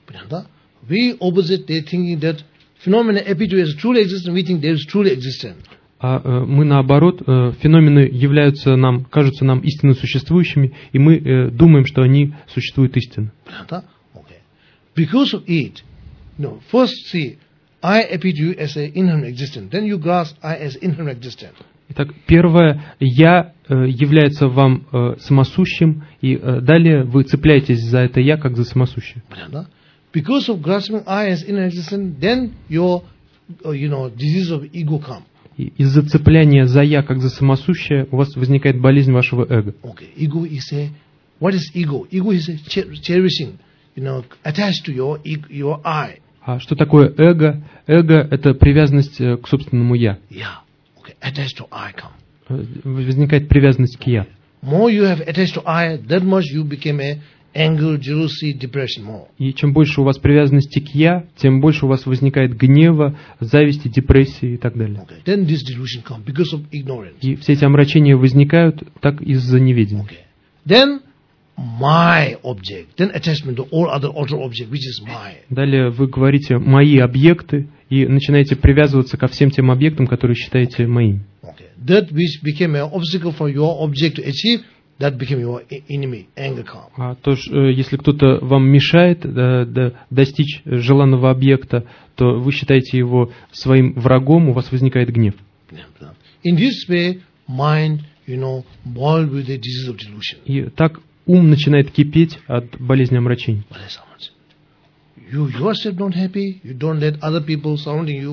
We opposite, they thinking that phenomena appear to as truly existent. We think there is truly existent. А э, мы наоборот, э, феномены являются нам, кажутся нам истинно существующими, и мы э, думаем, что они существуют истинно. Okay. Because of it, no. First see, I appear to you as an inherent existence. Then you grasp I as inherent existence. Итак, первое, «я» э, является вам э, самосущим, и э, далее вы цепляетесь за это «я» как за самосущее. Because of grasping I as inherent existence, then your, you know, disease of ego come. И из-за цепляния за «я» как за самосущее у вас возникает болезнь вашего эго. Okay. Ego is a, what is ego? Ego is a cherishing, you know, attached to your, your I. А что такое эго? Эго – это привязанность к собственному «я». Yeah. Attached to I come. Возникает привязанность к «я». More you have attached to I, that much you become a anger, jealousy, depression more. И чем больше у вас привязанности к «я», тем больше у вас возникает гнева, зависти, депрессии и так далее. Okay. Then this delusion come because of ignorance. И все эти омрачения возникают так из-за неведения. Okay. Then my object, then attachment to all other outer object, which is my. Далее вы говорите «мои объекты» и начинаете привязываться ко всем тем объектам, которые считаете моими. Okay. That which became an obstacle for your object to achieve, that became your enemy, anger come. А то, если кто-то вам мешает да, да, достичь желанного объекта, то вы считаете его своим врагом, у вас возникает гнев. In this way, mind, you know, boiled with the disease of delusion. И так ум начинает кипеть от болезни омрачений. You yourself not happy, you don't let other people surrounding you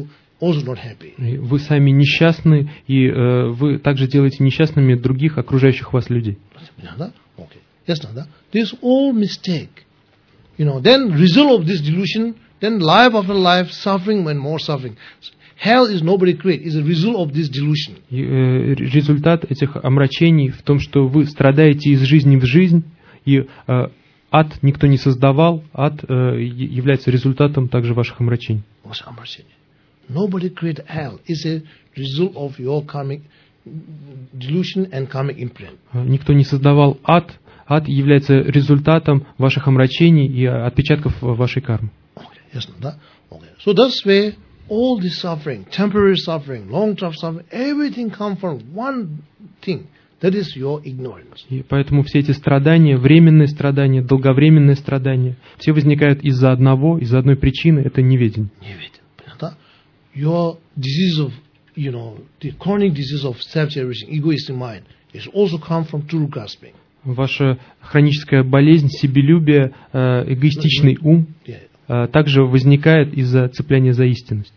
also not happy. И вы сами несчастны, и э, вы также делаете несчастными других окружающих вас людей. Okay. Yes, Nanda. This is all mistake. You know, then result of this delusion, then life after life, suffering and more suffering. Hell is nobody create, is a result of this delusion. И, э, результат этих омрачений в том, что вы страдаете из жизни в жизнь, и э, ад никто не создавал, ад э, является результатом также ваших омрачений. Nobody create hell. It's a result of your karmic delusion and karmic imprint. Никто не создавал ад. Ад является результатом ваших омрачений и отпечатков вашей кармы. Okay, yes, да? Okay. So this way, all this suffering, temporary suffering, long-term suffering, everything comes from one thing. That is your ignorance. И поэтому все эти страдания, временные страдания, долговременные страдания, все возникают из-за одного, из-за одной причины, это неведение. Неведение, понятно? Your disease of, you know, the chronic disease of self-cherishing, egoistic mind, is also come from true grasping. Ваша хроническая болезнь, себелюбие, эгоистичный ум также возникает из-за цепляния за истинность.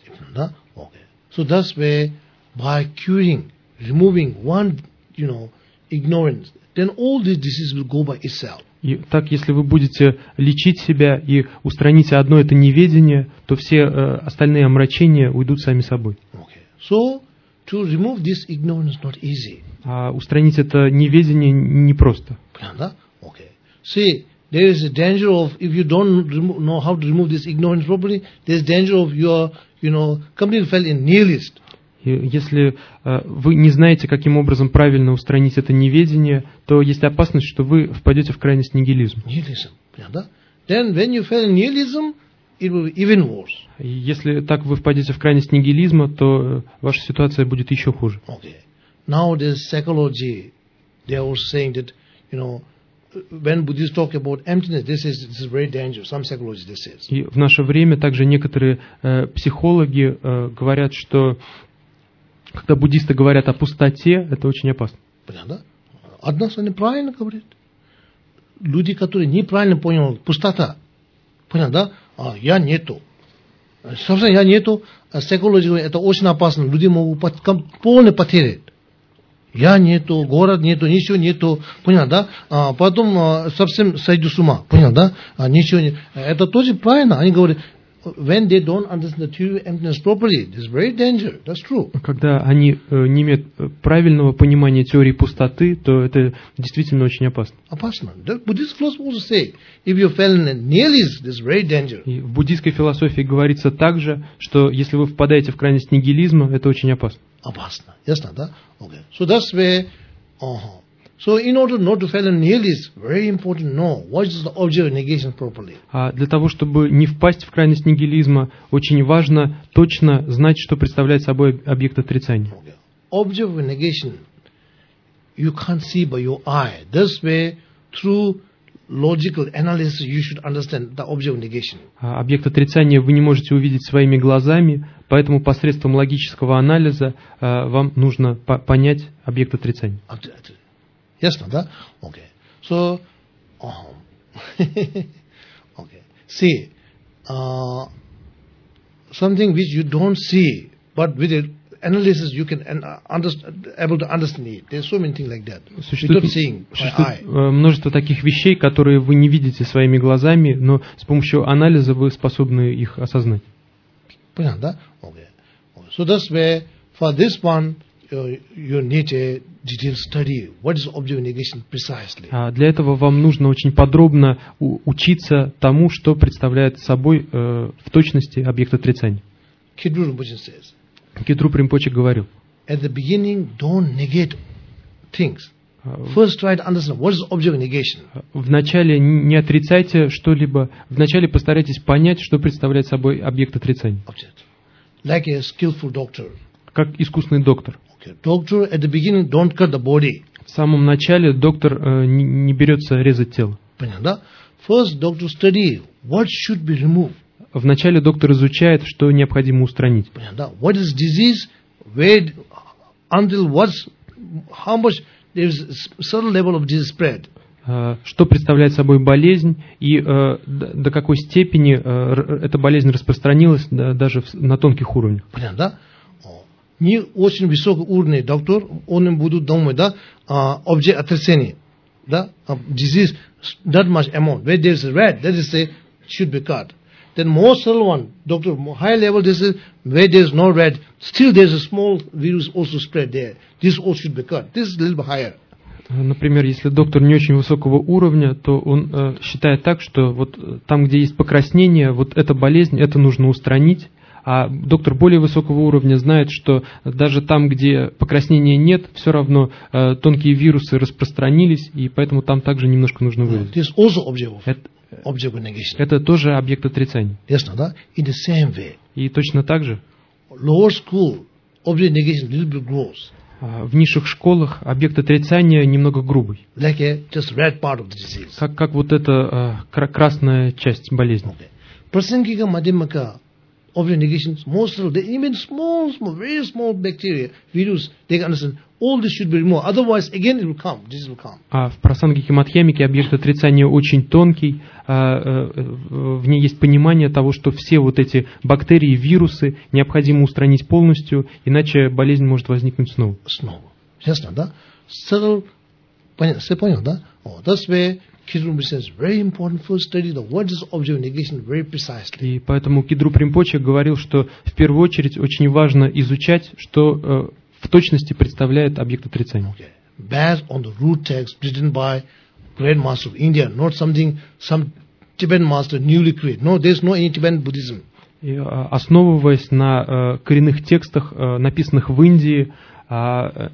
So that's why by curing, removing one, you know, ignorance, then all these diseases will go by itself. И так, если вы будете лечить себя и устраните одно это неведение, то все э, остальные омрачения уйдут сами собой. Okay. So to remove this ignorance not easy. А устранить это неведение непросто. Okay. See, there is a danger of, if you don't know how to remove this ignorance properly, there is danger of your, you know, completely fell in nihilist. И если э, вы не знаете, каким образом правильно устранить это неведение, то есть опасность, что вы впадете в крайность нигилизма. Nihilism. Then when you fell in nihilism, it will be even worse. И если так вы впадете в крайность нигилизма, то ваша ситуация будет еще хуже. Okay. Now there's psychology. They are saying that, you know, when Buddhists talk about emptiness, this is this is very dangerous. Some psychology this says. И в наше время также некоторые э, психологи э, говорят, что когда буддисты говорят о пустоте, это очень опасно. Понятно? Однако они правильно говорят. Люди, которые неправильно поняли пустота, понятно, да? А я нету. Собственно, я нету. Psychology говорит, это очень опасно. Люди могут полно потерять. Я нету, город нету, ничего нету, понял, да? А потом а, совсем сойду с ума, понял, да? А, ничего не... Это тоже правильно. Они говорят, when they don't understand the theory of emptiness properly, there's very danger. That's true. Когда они э, не имеют правильного понимания теории пустоты, то это действительно очень опасно. Опасно. The Buddhist philosophy also say, if you fell in a nihilism, there's very danger. И в буддийской философии говорится также, что если вы впадаете в крайность нигилизма, это очень опасно. Опасно. Ясно, да? Okay. So that's where, uh-huh. So in order not to fall in nihilism, very important to know what is the object of negation properly. А для того, чтобы не впасть в крайность нигилизма, очень важно точно знать, что представляет собой объект отрицания. Okay. Object of negation, you can't see by your eye. That's where through logical analysis you should understand the object of negation. А объект отрицания вы не можете увидеть своими глазами, поэтому посредством логического анализа а, вам нужно по- понять объект отрицания. Ясно, да? Okay. So, um, okay. See, uh, something which you don't see, but with the analysis you can understand, able to understand it. There's so many things like that. Существует, seeing существует множество таких вещей, которые вы не видите своими глазами, но с помощью анализа вы способны их осознать. Понятно, да? Okay. Okay. So that's where, for this one, you, you need a detailed study. What is object of negation precisely? А для этого вам нужно очень подробно у- учиться тому, что представляет собой э, в точности объект отрицания. Khidru Rinpoche says, Кетру Римпоче говорил, at the beginning, don't negate things. First try to understand what is object of negation. вначале не отрицайте что-либо, вначале постарайтесь понять, что представляет собой объект отрицания. Object. Like a skillful doctor. Как искусный доктор. Okay. Doctor, at the beginning, don't cut the body. В самом начале доктор э, не, не берется резать тело. Понятно, да? First, doctor study what should be removed. Вначале доктор изучает, что необходимо устранить. Понятно, да? What is disease, where, until what's, how much there is a certain level of disease spread. что представляет собой болезнь и до какой степени эта болезнь распространилась даже на тонких уровнях. Понятно, да? Не очень высокоуровневый доктор, он будет думать, да, объект отрицания, да, disease that much amount, where there is red, that is say should be cut. Then more subtle one, doctor, high level, this is where there is no red, still there is a small virus also spread there. This also should be cut. This is a little bit higher. Например, если доктор не очень высокого уровня, то он э, считает так, что вот там, где есть покраснение, вот эта болезнь, это нужно устранить. А доктор более высокого уровня знает, что даже там, где покраснения нет, все равно э, тонкие вирусы распространились, и поэтому там также немножко нужно вырезать. Это, это тоже объект отрицания. Yes, да? In the same way. И точно так же lower school, object negation little bit gross. В низших школах объект отрицания немного грубый. Like a, just red part of the disease. Как, как вот эта э, красная часть болезни. Okay. Prasangika madhyamaka object negations, most of them, even small, small, very small bacteria, virus, they can understand, all this should be removed. Otherwise, again, it will come, disease will come. А в прасангике мадхьямике объект отрицания очень тонкий, а, а, в ней есть понимание того, что все вот эти бактерии, вирусы необходимо устранить полностью, иначе болезнь может возникнуть снова. Снова. Ясно, да? Subtle, все понял, да? Oh, that's where Kidru says very important first study the what is object negation very precisely. И поэтому Кидру Римпоче говорил, что в первую очередь очень важно изучать, что э, в точности представляет объект отрицания. Okay. Based on the root text written by great master of India, not something some Tibetan master newly created. No, there is no any Tibetan Buddhism. И, э, основываясь на э, коренных текстах, э, написанных в Индии, э,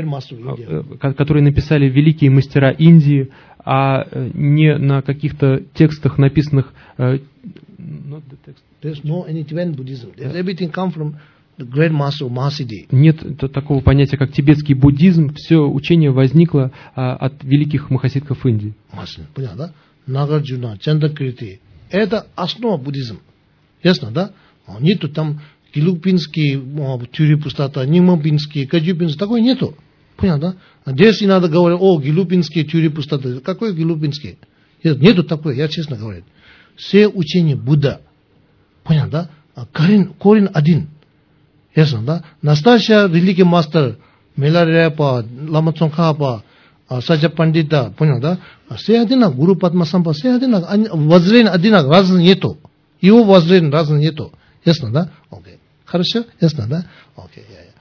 э, которые написали великие мастера Индии, а не на каких-то текстах, написанных... Uh, no Нет такого понятия, как тибетский буддизм. Все учение возникло uh, от великих махасидхов Индии. Понятно, да? Нагарджуна, Чандакрити. Это основа буддизма. Ясно, да? Нету там Гилупинский, Тюри Пустата, Нимампинский, Каджупинский. Такой нету. Понятно, да? Здесь и надо говорить, о, Гилупинские тюри пустоты. Какой Гилупинский? Нету такой, я честно говорю. Все учения Будда. Понятно, да? Корень, корень один. Ясно, да? Настоящий великий мастер Миларепа, Лама Цонхапа, Саджа Пандита, понял, да? Все одинаково, Гуру Падмасампа, все одинаково. Воззрение одинаково, разных нету. Его воззрение разных нету. Ясно, да? Окей. Хорошо? Ясно, да? Окей.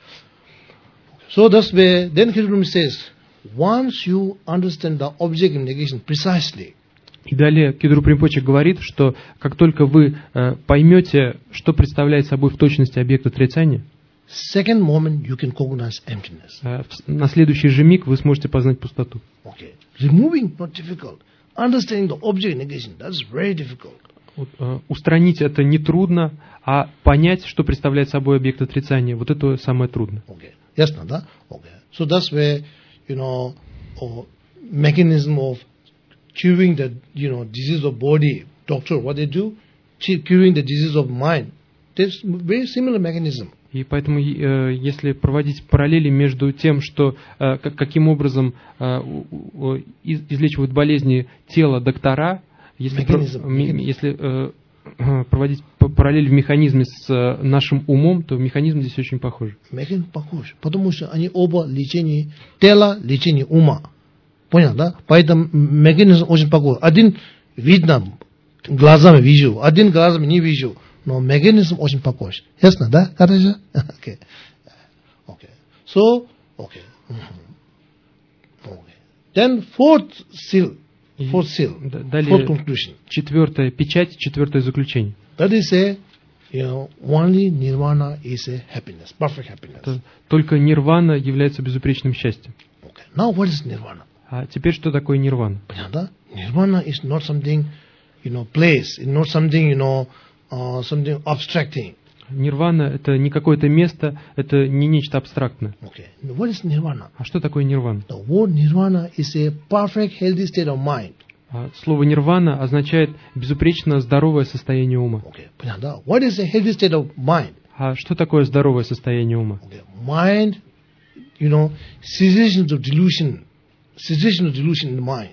So that's where then Kidru says, once you understand the object of negation precisely. И далее Кидру Римпоче говорит, что как только вы э, поймете, что представляет собой в точности объект отрицания, second moment you can cognize emptiness. Э, в, на следующий же миг вы сможете познать пустоту. Okay. Removing not difficult. Understanding the object of negation, that's very difficult. Вот, э, устранить это не трудно, а понять, что представляет собой объект отрицания, вот это самое трудное. Okay. Ясно, да? Okay. So that's where, you know, or mechanism of curing the, you know, disease of body. Doctor, what they do? Curing the disease of mind. There's very similar mechanism. И поэтому, э, если проводить параллели между тем, что э, как, каким образом э, э, излечивают болезни тела доктора, если, про, если э, проводить параллель в механизме с нашим умом, то механизм здесь очень похож. Механизм похож, потому что они оба лечение тела, лечение ума. Понял, да? Поэтому механизм очень похож. Один видно, глазами вижу, один глазами не вижу, но механизм очень похож. Ясно, да? Хорошо? Okay. Okay. So, okay. Okay. Then fourth seal. Fourth seal. Fourth conclusion. Четвертая печать, четвертое заключение. That is a, you know, only nirvana is a happiness, perfect happiness. Только нирвана является безупречным счастьем. Okay. Now what is nirvana? А теперь что такое нирвана? Понятно? Nirvana is not something, you know, place, it's not something, you know, uh, something abstracting. Нирвана — это не какое-то место, это не нечто абстрактное. Okay. What is nirvana? А что такое нирвана? The word nirvana is a perfect healthy state of mind. Слово нирвана означает безупречно здоровое состояние ума. Okay. Понятно? What is a healthy state of mind? А что такое здоровое состояние ума? Okay. Mind, you know, cessation of delusion, cessation of delusion in the mind.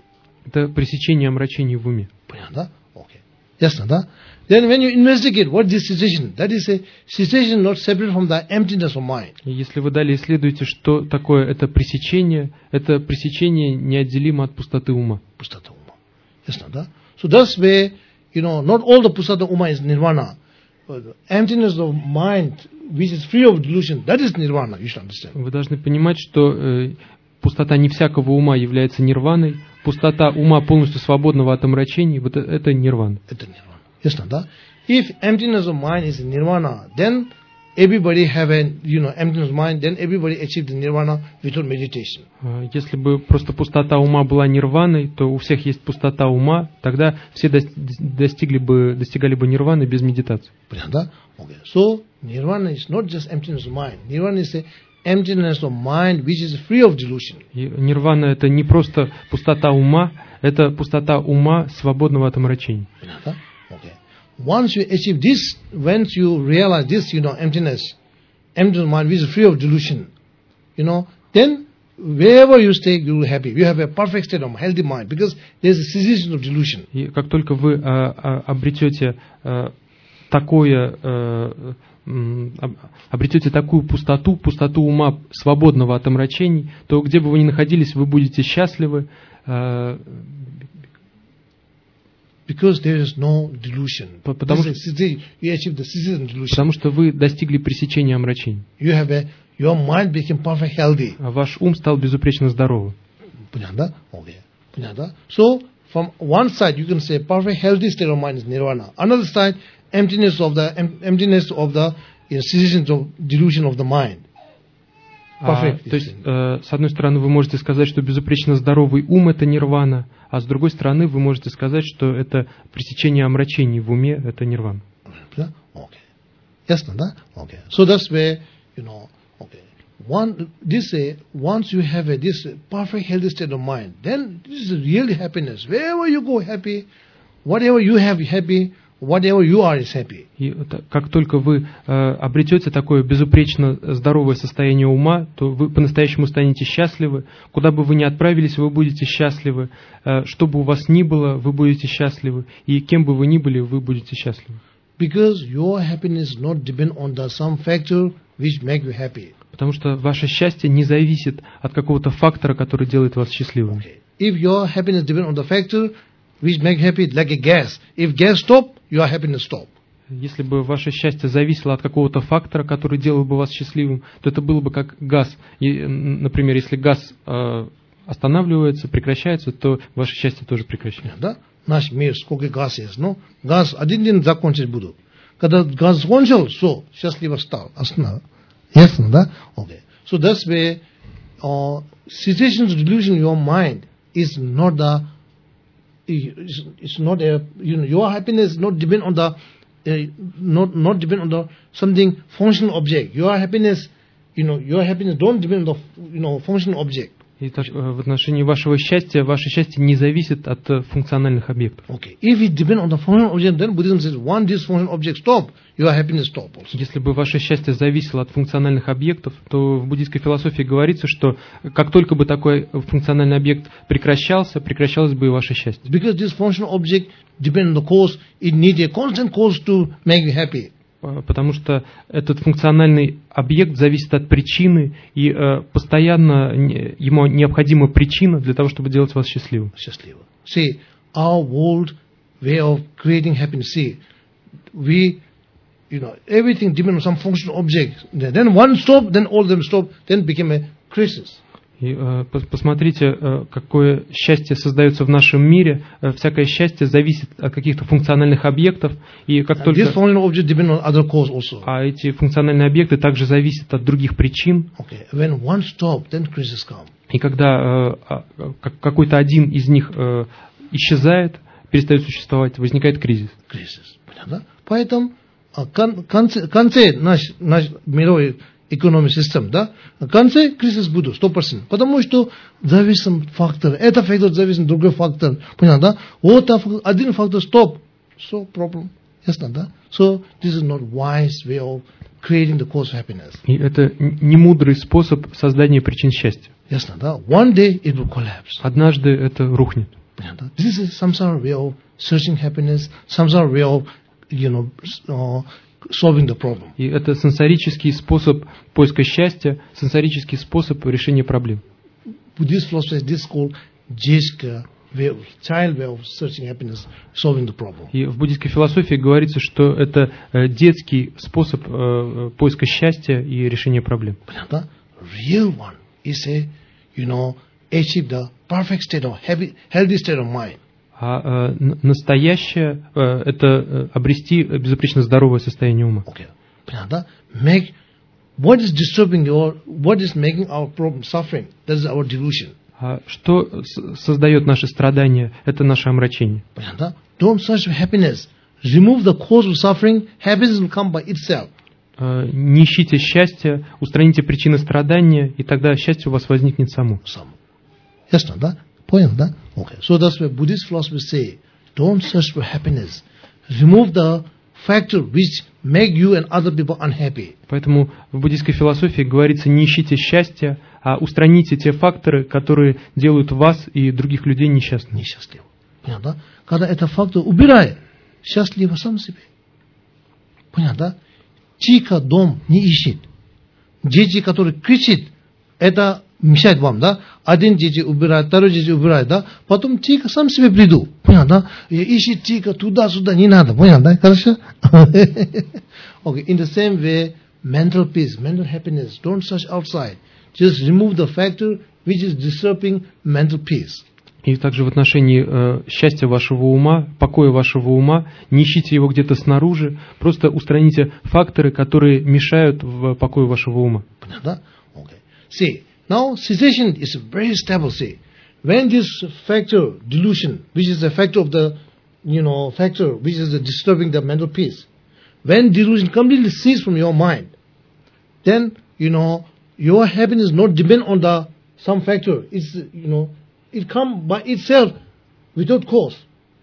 Это пресечение омрачений в уме. Понятно, да? Okay. Ясно, да? Then when you investigate what this situation, that is a situation not separate from the emptiness of mind. И если вы далее исследуете, что такое это пресечение, это пресечение неотделимо от пустоты ума. Pustata uma. Ясно, да? So that's where, you know, not all the pustata uma is nirvana. The emptiness of mind, which is free of delusion, that is nirvana, you should understand. Вы должны понимать, что э, пустота не всякого ума является нирваной. Пустота ума, полностью свободного от омрачений, вот это, это нирвана. Это nirvana. Ясно, да? If emptiness of mind is nirvana, then everybody have a, you know, emptiness of mind, then everybody achieve the nirvana without meditation. Если бы просто пустота ума была нирваной, то у всех есть пустота ума, тогда все достигли бы, достигали бы нирваны без медитации. Понятно, да? Okay. So, nirvana is not just emptiness of mind. Nirvana is a emptiness of mind which is free of delusion. И нирвана это не просто пустота ума, это пустота ума, свободного от омрачений. Понятно? Okay. Once you achieve this, once you realize this, you know, emptiness, emptiness of mind which is free of delusion, you know, then wherever you stay, you will be happy. You have a perfect state of healthy mind because there is a cessation of delusion. И как только вы а, а, обретете а, такое, а, обретете такую пустоту, пустоту ума, свободного от омрачений, то где бы вы ни находились, вы будете счастливы. А, Because there is no delusion. Потому, you achieve the cessation of delusion. Потому что вы достигли пресечения омрачений. You have a, your mind became perfect healthy. А ваш ум стал безупречно здоровым. Понятно? Okay. Понятно? So, from one side you can say perfect healthy state of mind is nirvana. Another side, emptiness of the em, emptiness of the you know, cessation of delusion of the mind. А, то есть, э, с одной стороны, вы можете сказать, что безупречно здоровый ум – это нирвана, а с другой стороны, вы можете сказать, что это пресечение омрачений в уме – это нирвана. Okay. Ясно, да? Okay. So that's where, you know, okay. One, this, uh, once you have a, this perfect healthy state of mind, then this is really happiness. Wherever you go happy, whatever you have happy, whatever you are is happy. И как только вы э, обретете такое безупречно здоровое состояние ума, то вы по-настоящему станете счастливы. Куда бы вы ни отправились, вы будете счастливы. Э, что бы у вас ни было, вы будете счастливы. И кем бы вы ни были, вы будете счастливы. Because your happiness not depend on the some factor which make you happy. Потому что ваше счастье не зависит от какого-то фактора, который делает вас счастливым. Okay. If your happiness depend on the factor which make happy, like a gas. If gas stop, your happiness stop. Если бы ваше счастье зависело от какого-то фактора, который делал бы вас счастливым, то это было бы как газ. И, например, если газ э, останавливается, прекращается, то ваше счастье тоже прекращается. Да? Наш мир, сколько газ есть, но газ один день закончить буду. Когда газ закончил, все, счастливо стал. Остановил. Ясно, да? Okay. So that's where uh, situation of delusion in your mind is not the It's, it's not a, you know, your happiness not depend on the, uh, not not depend on the something functional object. Your happiness, you know, your happiness don't depend on the, you know, functional object. Итак, в отношении вашего счастья, ваше счастье не зависит от функциональных объектов. Okay. If it depend on the functional object, then Buddhism says, one this functional object stop, your happiness stop also. Если бы ваше счастье зависело от функциональных объектов, то в буддийской философии говорится, что как только бы такой функциональный объект прекращался, прекращалось бы и ваше счастье. Because this functional object depend on the cause, it needs a constant cause to make you happy. Потому что этот функциональный объект зависит от причины, и э, постоянно ему необходима причина для того, чтобы делать вас счастливым. Счастливым. See, our world way of creating happiness. See, we, you know, everything depends on some functional object. Then one stop, then all of them stop, then became a crisis. И, э, посмотрите, э, какое счастье создается в нашем мире. Э, всякое счастье зависит от каких-то функциональных объектов. И как только... А эти функциональные объекты также зависят от других причин. Okay. When one stop, then crisis come. И когда э, какой-то один из них э, исчезает, перестает существовать, возникает кризис. Кризис. Понятно? Поэтому в конце, конце наш, наш мировой экономический систем, да, в конце кризис будет сто процентов, потому что зависим фактор, это фактор зависит другой фактор, понятно, да, вот один фактор стоп, so problem, ясно, да, so this is not wise way of creating the cause of happiness. И это не мудрый способ создания причин счастья. Ясно, да, one day it will collapse. Однажды это рухнет. Понятно? This is some sort of way of searching happiness, some sort of way of, you know, uh, solving the problem. И это сенсорический способ поиска счастья, сенсорический способ решения проблем. Buddhist philosophy, this is called Jeska way of, child way of searching happiness, solving the problem. И в буддийской философии говорится, что это э, детский способ э, поиска счастья и решения проблем. Понятно? Real one is a, you know, achieve the perfect state of healthy, healthy state of mind. А э, настоящее э, это э, обрести безупречно здоровое состояние ума. Okay. Понятно? Make what is disturbing your, what is making our problem suffering? That is our delusion. А что с- создает наши страдания? Это наше омрачение. Понятно? Don't search for happiness. Remove the cause of suffering. Happiness will come by itself. Э, не ищите счастья, устраните причины страдания, и тогда счастье у вас возникнет само. Some. Ясно, да? Понял, да? Okay. So that's why Buddhist philosophers say, don't search for happiness. Remove the factor which make you and other people unhappy. Поэтому в буддийской философии говорится, не ищите счастья, а устраните те факторы, которые делают вас и других людей несчастными. Несчастливо. Понятно? Когда это фактор убирает, счастливо сам себе. Понятно? Тихо дом не ищет. Дети, которые кричат, это мешает вам, да? Один дети убирает, второй дети убирает, да? Потом тихо сам себе приду. Понятно? И ищет тихо туда-сюда, не надо. Понятно? Хорошо? Okay. In the same way, mental peace, mental happiness, don't search outside. Just remove the factor which is disturbing mental peace. И также в отношении э, счастья вашего ума, покоя вашего ума, не ищите его где-то снаружи, просто устраните факторы, которые мешают в покое вашего ума. Понятно? Okay. See, now cessation is very stable. See, when this factor, delusion, which is a factor of the, you know, factor which is disturbing the mental peace, when delusion completely ceases from your mind, then, you know, your happiness not depend on the some factor. It's, you know, it come by itself without cause.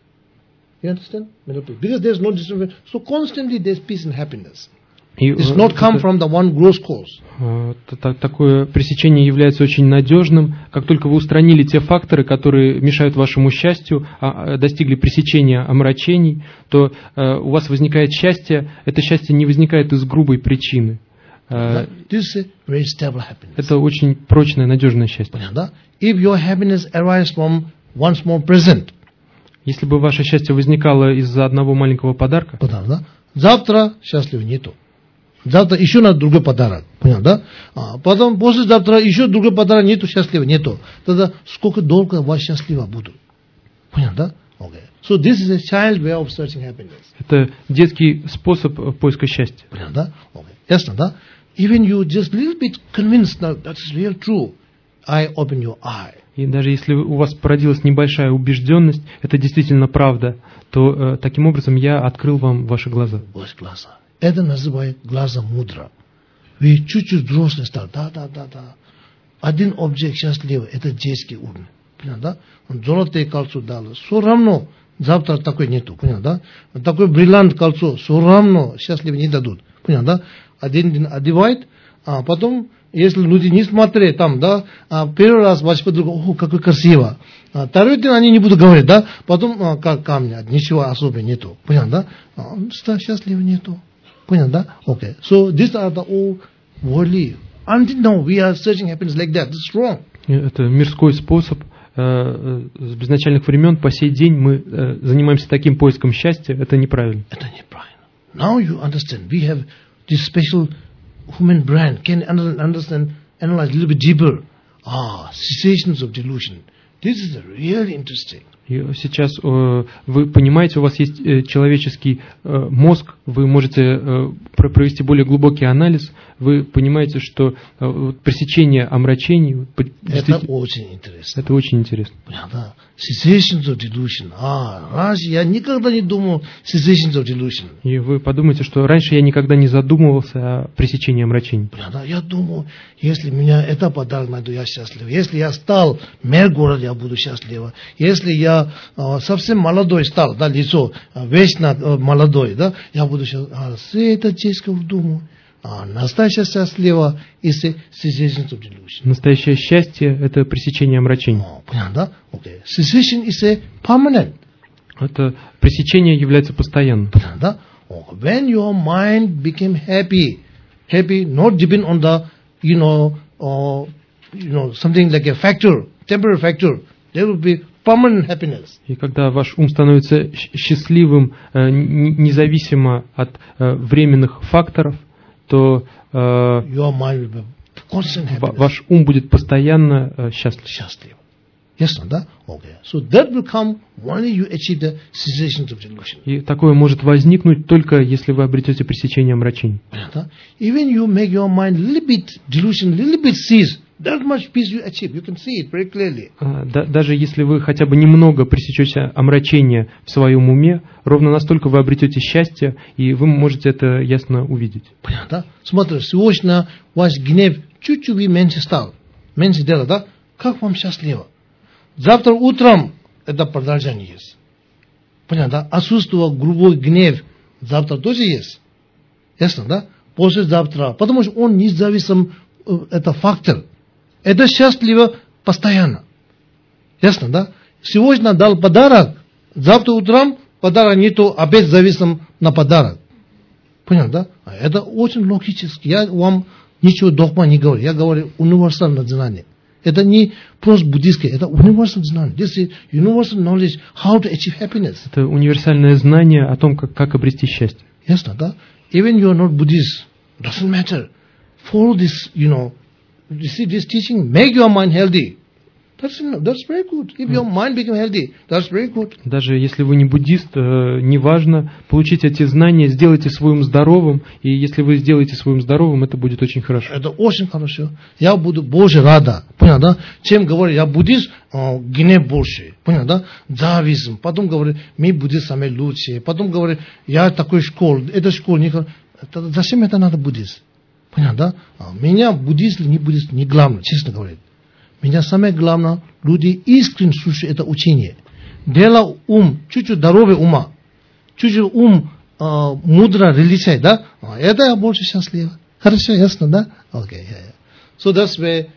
You understand? Mental peace. Because there's no disturbance. So constantly there's peace and happiness. И, It's э, not come это- from the one gross cause. Э, т- т- Такое пресечение является очень надежным. Как только вы устранили те факторы, которые мешают вашему счастью, а, а, достигли пресечения омрачений, то э, у вас возникает счастье. Это счастье не возникает из грубой причины. Э, This is a very stable happiness. Это очень прочное, надежное счастье. Понятно? If your happiness arises from one small present, Если бы ваше счастье возникало из-за одного маленького подарка, понятно, да? Завтра счастлив нету. Завтра еще надо другой подарок. Понятно, да? А потом послезавтра еще другой подарок нету, счастлива нету. Тогда сколько долго вас счастливо будут? Понятно, да? Okay. So this is a child way of searching happiness. это детский способ э, поиска счастья. Понятно, да? Okay. Ясно, да? Even you just little bit convinced now that is real true, I open your eye. И даже если у вас породилась небольшая убежденность, это действительно правда, то э, таким образом я открыл вам ваши глаза. Глаз глаза. Это называют глаза мудро. Вы чуть-чуть взрослый стал. Да, да, да, да. Один объект счастливый, это детский уровень. Понятно, да? Он золотое кольцо дал. Все равно завтра такой нету. Понятно, да? Такой бриллиант кольцо, все равно счастливый не дадут. Понятно, да? Один день одевает, а потом, если люди не смотрят там, да, а первый раз ваша подруга, о, какой красиво. А второй день они не будут говорить, да, потом, а, как камня, ничего особенного нету. Понятно, да? А, что счастливого нету. Понятно, да? Okay. So these are the all worldly. Until now we are searching happiness like that. This is wrong. И это мирской способ. Э, э, С безначальных времен по сей день мы э, занимаемся таким поиском счастья. Это неправильно. Это неправильно. Now you understand. We have this special human brain can under- understand, analyze a little bit deeper. Ah, cessations of delusion. This is really interesting. И сейчас э, вы понимаете, у вас есть э, человеческий э, мозг, вы можете э, про- провести более глубокий анализ, вы понимаете, что э, вот пресечение омрачений, вот, по- Это действительно, очень интересно. это очень интересно. Понятно? Cessations of delusion. А, раньше я никогда не думал cessations of delusion. И вы подумайте, что раньше я никогда не задумывался о пресечении омрачений. Понятно? Я думаю, если меня это подарок найду, я счастлив. Если я стал мэр города, я буду счастлив. Если я а, совсем молодой стал, да, лицо а, вечно а, молодой, да, я буду счастлив. А, все это детское думаю. А настоящее счастливо is a cessation of delusion. Настоящее счастье – это пресечение омрачений. О, понятно? Okay. Cessation is a permanent. Это пресечение является постоянным. Понятно? Okay. When your mind became happy, happy not depend on the, you know, uh, you know, something like a factor, temporary factor, there will be permanent happiness. И когда ваш ум становится счастливым, независимо от временных факторов, то э, your mind will be constant happiness. Ваш ум будет постоянно э, счастлив. Счастлив. Ясно, да? Okay. So that will come only you achieve the cessation of delusion. И такое может возникнуть только если вы обретете пресечение омрачений. Понятно? Even you make your mind little bit delusion, little bit cease, that much peace you achieve. You can see it very clearly. Да, даже если вы хотя бы немного пресечете омрачение в своем уме, ровно настолько вы обретете счастье, и вы можете это ясно увидеть. Понятно? Смотри, сегодня ваш гнев чуть-чуть меньше стал. Меньше дела, да? Как вам счастливо? Завтра утром это продолжение есть. Понятно? Отсутствие грубой гнев завтра тоже есть. Ясно, да? Послезавтра. Потому что он независим, это фактор. Это счастливо постоянно. Ясно, да? Сегодня дал подарок, завтра утром подарок не то, опять зависим на подарок. Понятно, да? Это очень логически. Я вам ничего догма не говорю. Я говорю универсальное знание. Это не просто буддийское, это универсальное знание. This is universal knowledge how to achieve happiness. Это универсальное знание о том, как, как обрести счастье. Ясно, да? Even you are not Buddhist, doesn't matter. Follow this, you know, you see this teaching, make your mind healthy. That's, that's very good. If your mind become healthy, that's very good. Даже если вы не буддист, э, неважно, получите эти знания, сделайте свой ум здоровым, и если вы сделаете свой ум здоровым, это будет очень хорошо. Это очень хорошо. Я буду больше рада, понял, да? Чем говорю, я буддист, э, гнев больше, понял, да? Зависим. Потом говорю, мы буддисты самые лучшие. Потом говорю, я такой школ, это школа не хорошо. Зачем это надо буддист? Понял, да? А меня буддист или не буддист не главное, честно говоря. Меня самое главное, люди искренне слушают это учение. Дело ум, чуть-чуть здоровый ума, чуть-чуть ум э, мудро реличай, да? Это я больше счастлив. Хорошо, ясно, да? Okay, yeah, yeah. So that's why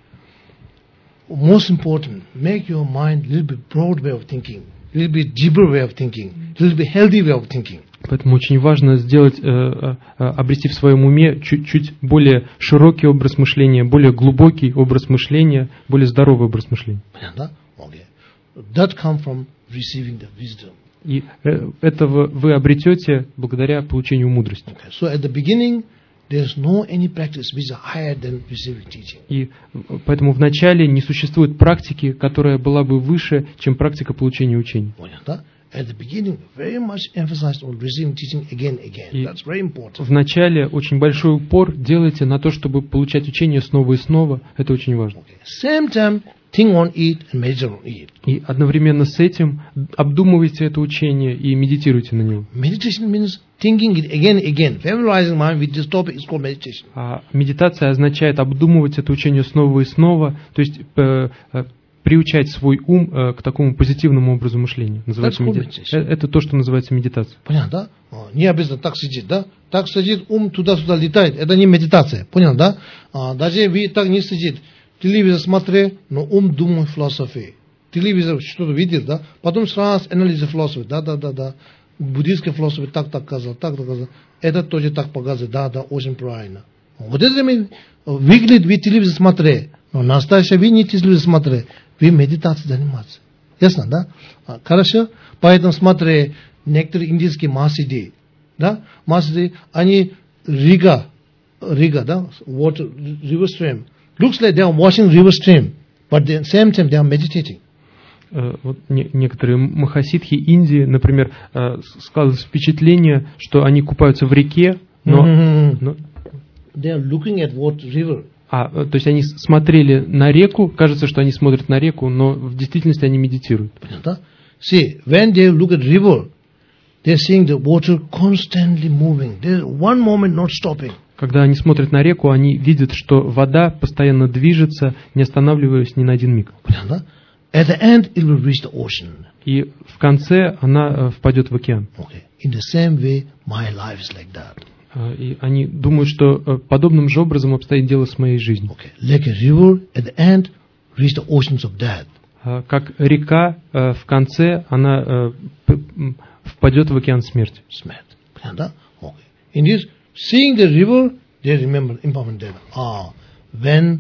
most important, make your mind a little bit broad way of thinking, a little bit deeper way of thinking, a little bit healthy way of thinking. Поэтому очень важно сделать, э, э, обрести в своем уме чуть-чуть более широкий образ мышления, более глубокий образ мышления, более здоровый образ мышления. Понятно? Okay. That come from receiving the wisdom. И э, этого вы обретете благодаря получению мудрости. Okay. So at the beginning, there's no any practice which is higher than receiving teaching. И поэтому в начале не существует практики, которая была бы выше, чем практика получения учения. Понятно? At the beginning, very much emphasized on receiving teaching again, again. That's very important. В начале очень большой упор делайте на то, чтобы получать учение снова и снова. Это очень важно. Okay. Same time, think on it and meditate on it. И одновременно с этим обдумывайте это учение и медитируйте на него. Meditation means thinking it again, again. Familiarizing mind with this topic is called meditation. А медитация означает обдумывать это учение снова и снова, то есть э, э, приучать свой ум э, к такому позитивному образу мышления. Называется медитация. Это то, что называется медитация. Понятно, да? Не обязательно так сидит, да? Так сидит, ум туда-сюда летает. Это не медитация. Понятно, да? А, даже вы так не сидит. Телевизор смотри, но ум думает философии. Телевизор что-то видит, да? Потом сразу анализирует философию. Да, да, да, да. Буддийская философия так так сказал, так так сказал. Это тоже так показывает. Да, да, очень правильно. Вот это мы выглядит, вы телевизор смотри. Но настоящее вы не телевизор смотри. Вы медитацией заниматься. Ясно, да? А, хорошо? Поэтому смотри, некоторые индийские масиди, да? Масиди, они Рига, Рига, да? Water, river stream. Looks like they are watching river stream, but at the same time they are meditating. Uh, вот не, некоторые махасидхи Индии, например, uh, складывается впечатление, что они купаются в реке, но, Mm-hmm. но they are looking at what river. А, то есть они смотрели на реку, кажется, что они смотрят на реку, но в действительности они медитируют. Понятно? See, when they look at river, they are seeing the water constantly moving. There is one moment not stopping. Когда они смотрят на реку, они видят, что вода постоянно движется, не останавливаясь ни на один миг. Понятно? At the end, it will reach the ocean. И в конце она впадет в океан. Okay. In the same way, my life is like that. И они думают, что подобным же образом обстоит дело с моей жизнью. Okay. Like a river at the end reach the oceans of death. Как река в конце, она впадет в океан смерти. Смерть. Понятно? Okay. In this, seeing the river, they remember impermanent death. Ah, when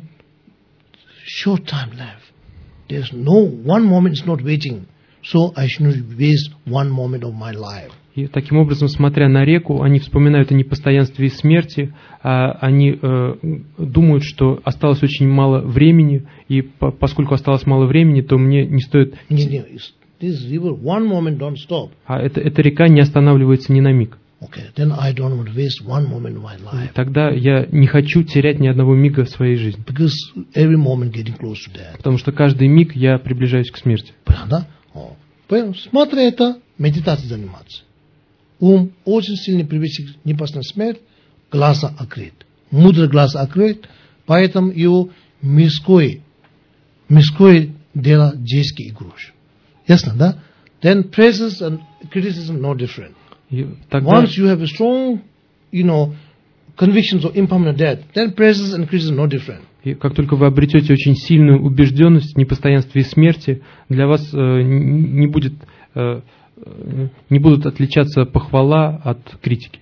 short time left, there's no one moment is not waiting, so I shouldn't waste one moment of my life. И таким образом, смотря на реку, они вспоминают о непостоянстве и смерти, а они э, думают, что осталось очень мало времени, и по, поскольку осталось мало времени, то мне не стоит... This river, one moment don't stop. А это, эта река не останавливается ни на миг. Okay, then I don't want to waste one moment of my life. Тогда я не хочу терять ни одного мига в своей жизни. Because every moment getting close to death. Потому что каждый миг я приближаюсь к смерти. Правда? Смотри это, медитацией заниматься. Ум очень сильно привычен к непосредственной смерти, глаза открыт. Мудрый глаз открыт, поэтому его мирской, мирское дело детский игрушек. Ясно, да? Then praises and criticism no different. Тогда... Once you have a strong, you know, convictions of impermanent death, then praises and criticism no different. И как только вы обретете очень сильную убежденность в непостоянстве и смерти, для вас э, не будет... Э, не будут отличаться похвала от критики.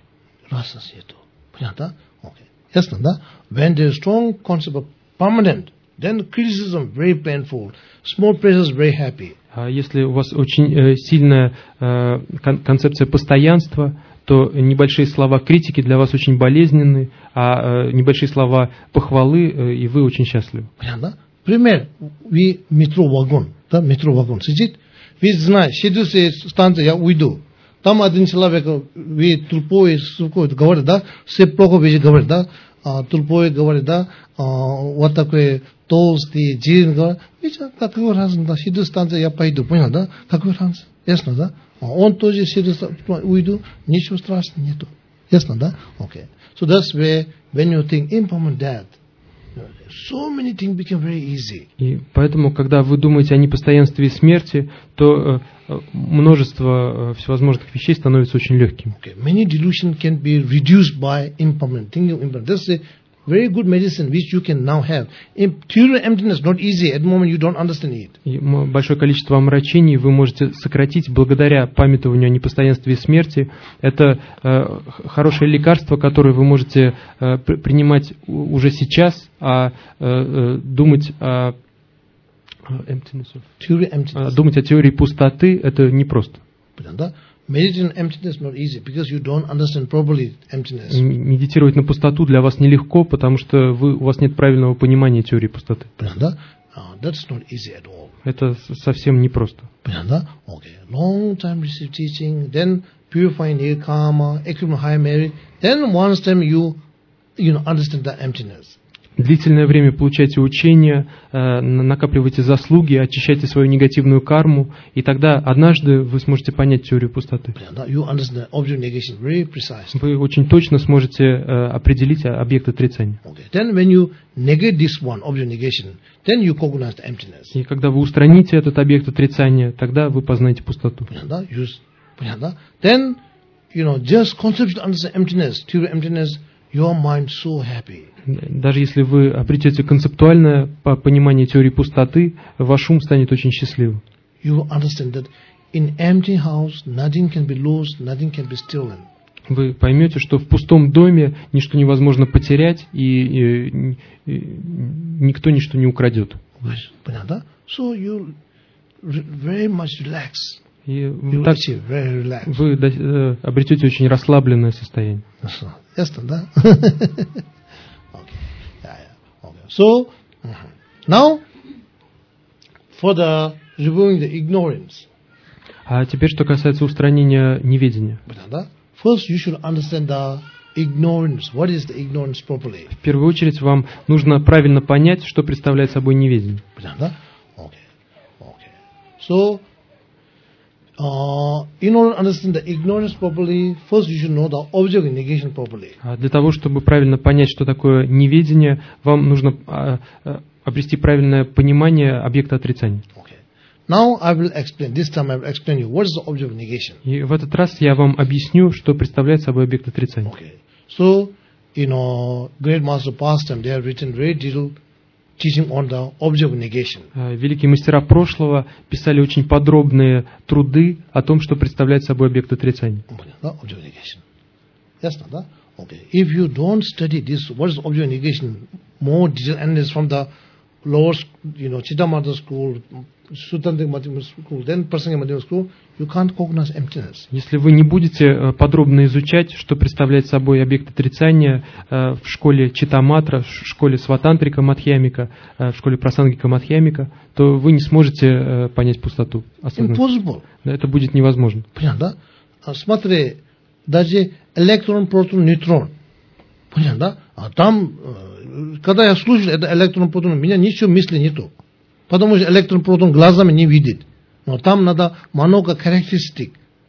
Понятно? Okay. Ясно, да? When there is strong concept of permanent, then criticism very painful, small praises very happy. А если у вас очень э, сильная э, кон- концепция постоянства, то небольшие слова критики для вас очень болезненны, а э, небольшие слова похвалы, э, и вы очень счастливы. Понятно? Пример. Вы метро вагон, да, метро вагон сидит. Вы знаете, следующая станция я уйду. Там один человек, вы тупой, говорит, да, все плохо вещи говорит, да, а, тупой говорит, да, а, вот такой толстый, жирный, говорит, видите, какой разница, да, следующая станция я пойду, понял, да, какой разница, ясно, да, а он тоже следующая уйду, ничего страшного нету, ясно, да, окей. Okay. So that's where, when you think impermanent death, so many things become very easy. И поэтому, когда вы думаете о непостоянстве и смерти, то э, множество э, всевозможных вещей становится очень легким. Okay. Many delusions can be reduced by impermanent thinking. Impermanent. That's a very good medicine which you can now have. In theory emptiness not easy at the moment you don't understand it. И большое количество омрачений вы можете сократить благодаря памятованию о непостоянстве и смерти. Это э, хорошее лекарство, которое вы можете э, при, принимать уже сейчас, а э, э, думать о emptiness of, Theory emptiness. А, думать о теории пустоты это непросто. Meditation emptiness not easy because you don't understand properly emptiness. Медитировать на пустоту для вас нелегко, потому что вы, у вас нет правильного понимания теории пустоты. Uh, that's not easy at all. Это совсем непросто. Okay. Long time receive teaching, then purifying your karma, equipment high merit, then once time you, you know, understand the emptiness. Длительное время получайте учения, накапливайте заслуги, очищайте свою негативную карму, и тогда однажды вы сможете понять теорию пустоты. Вы очень точно сможете определить объект отрицания. И когда вы устраните этот объект отрицания, тогда вы познаете пустоту. Then, you know, just conception understand emptiness, theory emptiness, your mind so happy. Даже если вы обретете концептуальное понимание теории пустоты, ваш ум станет очень счастливым. Вы поймете, что в пустом доме ничто невозможно потерять, и, и, и, и никто ничто не украдет. Понятно? So you very much relax. И так вы э, обретете очень расслабленное состояние. Ясно, да? So, now, for the removing the ignorance. А теперь, что касается устранения неведения. First, you should understand the ignorance. What is the ignorance properly? В первую очередь, вам нужно правильно понять, что представляет собой неведение. Okay. Okay. So, Uh, in order to understand the ignorance properly, first you should know the object of negation properly. Для того, чтобы правильно понять, что такое неведение, вам нужно а, а, обрести правильное понимание объекта отрицания. Okay. Now I will explain. This time I will explain you what is the object of negation. И в этот раз я вам объясню, что представляет собой объект отрицания. Okay. So, you know, great master past time, they have written very detailed teaching on the object of negation. Великие мастера прошлого писали очень подробные труды о том, что представляет собой объект отрицания. Object of negation. Yes, no, that? Okay. If you don't study this, what is object of negation, more detailed analysis from the lower, you know, Chittamatra school, Sutantrik Madhyamaka school, then Prasanga Madhyamaka school, you can't cognize emptiness. Если вы не будете подробно изучать, что представляет собой объект отрицания в школе Читтаматра, в школе Сватантрика Мадхьямика, в школе Прасангика Мадхьямика, то вы не сможете понять пустоту. Impossible. Это будет невозможно. Понятно, да? Смотри, даже электрон, протон, нейтрон. Понятно, да? А там, когда я слушаю это электрон, протон, у меня ничего мысли нету. Потому что электрон, протон глазами не видит. Но там надо много характеристик.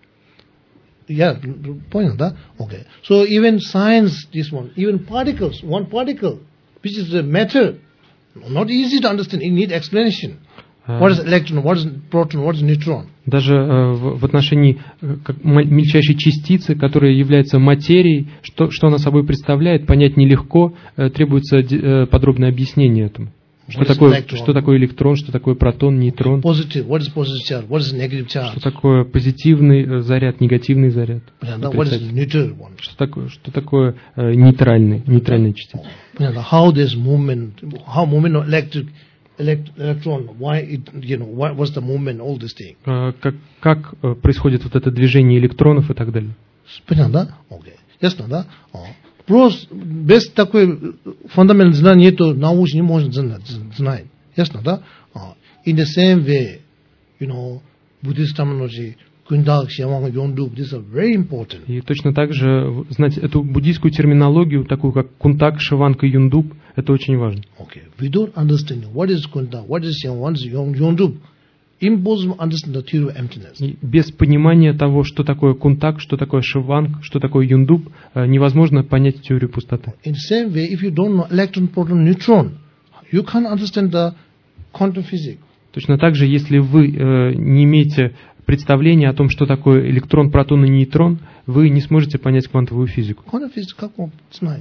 Я понял, да? Okay. So even science, this one, even particles, one particle, which is a matter, not easy to understand. It needs explanation. What is electron? What is proton? What is neutron? Даже э, в, в отношении э, как мельчайшей частицы, которая является материей, что, что она собой представляет, понять нелегко, э, требуется э, подробное объяснение этому. Что такое, что такое электрон, что такое протон, нейтрон, Positive. What is positive charge? What is negative charge? Что такое позитивный заряд, негативный заряд. What is neutral one? Что такое, что такое э, нейтральный, нейтральная частица. How this movement, how movement of electric electron, why it, you know, what was the movement, all this thing. Как, как происходит вот это движение электронов и так далее. Понятно, да? Окей. Ясно, да? Просто без такой фундаментального знания нету, науки не можно знать. Ясно, да? In the same way, you know, Buddhist terminology, Kundak, Shyamang, Yondup, these are very important. И точно так же знать эту буддийскую терминологию, такую как Кунтак, Шиванг и Юндуп, это очень важно. Okay. Without understanding what is Kuntak, what is Shyamang, what is Yondup, impossible to understand the theory of emptiness. И без понимания того, что такое Кунтак, что такое Шиванг, что такое Юндуп, невозможно понять теорию пустоты. In the same way, if you don't know electron, proton, neutron, you can't understand the quantum physics. Точно так же, если вы э, не имеете представления о том, что такое электрон, протон и нейтрон, вы не сможете понять квантовую физику. Quantum physics, как вам знать?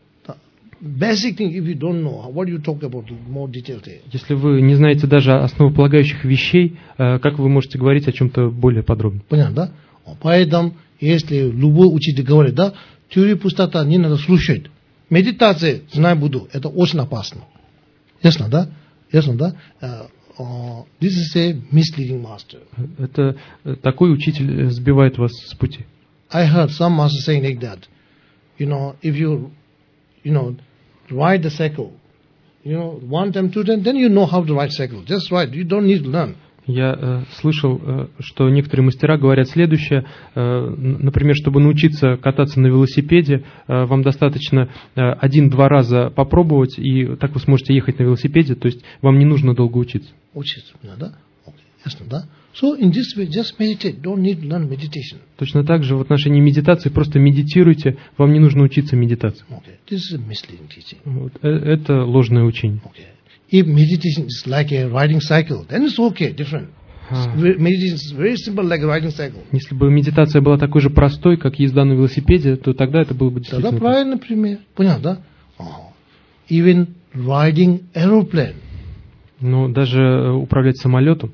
Basic thing, if you don't know, what do you talk about more detailed? Если вы не знаете даже основополагающих вещей, э, как вы можете говорить о чем-то более подробно? Понятно, да? Поэтому, если любой учитель говорит, да, теорию пустоты не надо слушать. Медитация, знай буду, это очень опасно. Ясно, да? Ясно, да? Uh, this is a misleading master. Это такой учитель сбивает вас с пути. I heard some master saying like that. You know, if you, you know, ride the cycle, you know, one time, two times, then you know how to ride cycle. Just ride. You don't need to learn. Я э, слышал, э, что некоторые мастера говорят следующее. Э, например, чтобы научиться кататься на велосипеде, э, вам достаточно э, один-два раза попробовать, и так вы сможете ехать на велосипеде, то есть вам не нужно долго учиться. Учиться, да? Ясно, да? So in this way, just meditate. Don't need to learn meditation. Точно так же в отношении медитации просто медитируйте, вам не нужно учиться медитации. Okay. This is a misleading teaching. Вот. Это ложное учение. Okay. If meditation is like a riding cycle, then it's okay, different. А. Meditation is very simple, like a riding cycle. Если бы медитация была такой же простой, как езда на велосипеде, то тогда это было бы действительно. Тогда правильный пример. Понятно, да? Oh. Even riding aeroplane. Но даже управлять самолетом.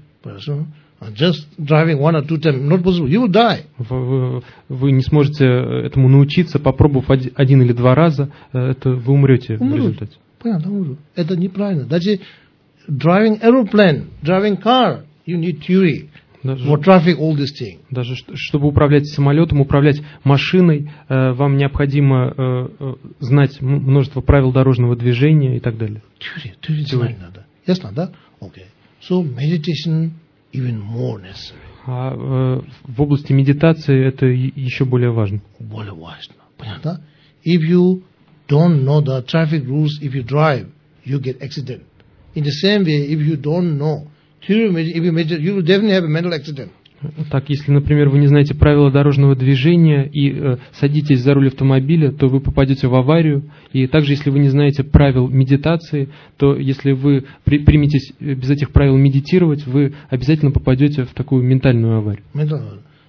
Just driving one or two times, not possible. You will die. Вы, вы не сможете этому научиться, попробовав один или два раза, это вы умрете Умру. в результате. Понятно, умру. Это неправильно. Даже driving aeroplane, driving car, you need theory. Даже, for traffic, all these things. Даже чтобы управлять самолетом, управлять машиной, вам необходимо знать множество правил дорожного движения и так далее. Theory, theory знать надо. Ясно, да? Okay. So meditation even more necessary. А э, в области медитации это еще более важно. Более важно. Понятно? If you don't know the traffic rules, if you drive, you get accident. In the same way, if you don't know, if you meditate, you will definitely have a mental accident. Так, если, например, вы не знаете правила дорожного движения и э, садитесь за руль автомобиля, то вы попадете в аварию. И также, если вы не знаете правил медитации, то если вы при, приметесь без этих правил медитировать, вы обязательно попадете в такую ментальную аварию.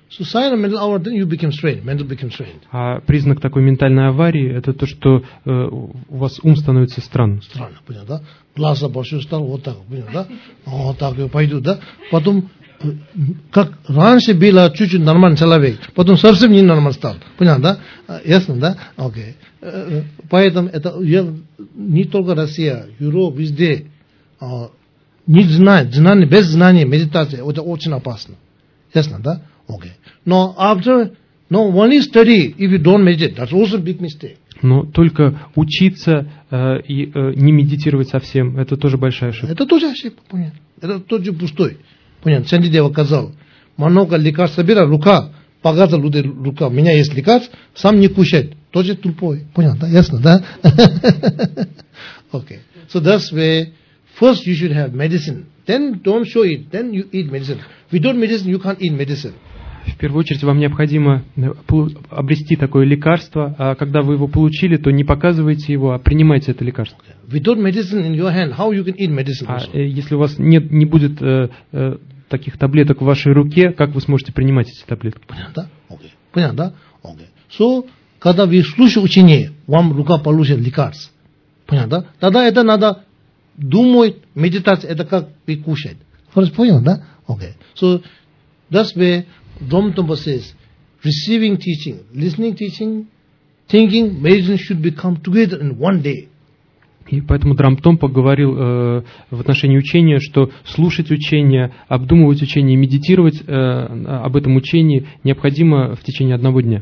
So sign of mental hour, then you become strained, mental become strained. А признак такой ментальной аварии это то, что э, у вас ум становится странным. Странно, понял, да? Глаза большой стал, вот так, понял, да? Вот так и пойду, да? Потом, как раньше было чуть-чуть нормальный человек, потом совсем не нормально стал. Понял, да? Ясно, да? Окей. Okay. Поэтому это не только Россия, Европа, везде. Не знать, знание, без знания, медитация, это очень опасно. Ясно, да? Okay. No, after, no, only study, if you don't meditate, that's also a big mistake. Но только учиться э, и э, не медитировать совсем, это тоже большая ошибка. Это тоже ошибка, понятно. Это тоже пустой. Понятно, Шантидева сказал, много лекарств собирает, рука, показал люди рука, у меня есть лекарств, сам не кушает, тоже тупой. Понятно, да? Ясно, да? Okay. So that's where, first you should have medicine, then don't show it, then you eat medicine. Without medicine, you can't eat medicine. В первую очередь вам необходимо обрести такое лекарство, а когда вы его получили, то не показывайте его, а принимайте это лекарство. Without medicine in your hand, how you can eat medicine А also? если у вас нет, не будет э, э, таких таблеток в вашей руке, как вы сможете принимать эти таблетки? Понятно, да? Okay. Понятно, да? Okay. So, когда вы слушаете учение, вам рука получит лекарство. Понятно, да? Тогда это надо думать, медитация, это как вы кушать. Понятно, да? Okay. So, that's where Dom Tompa says, receiving teaching, listening teaching, thinking, meditation should become together in one day. И поэтому Драмтомпа говорил э, в отношении учения, что слушать учение, обдумывать учение, медитировать э, об этом учении необходимо в течение одного дня.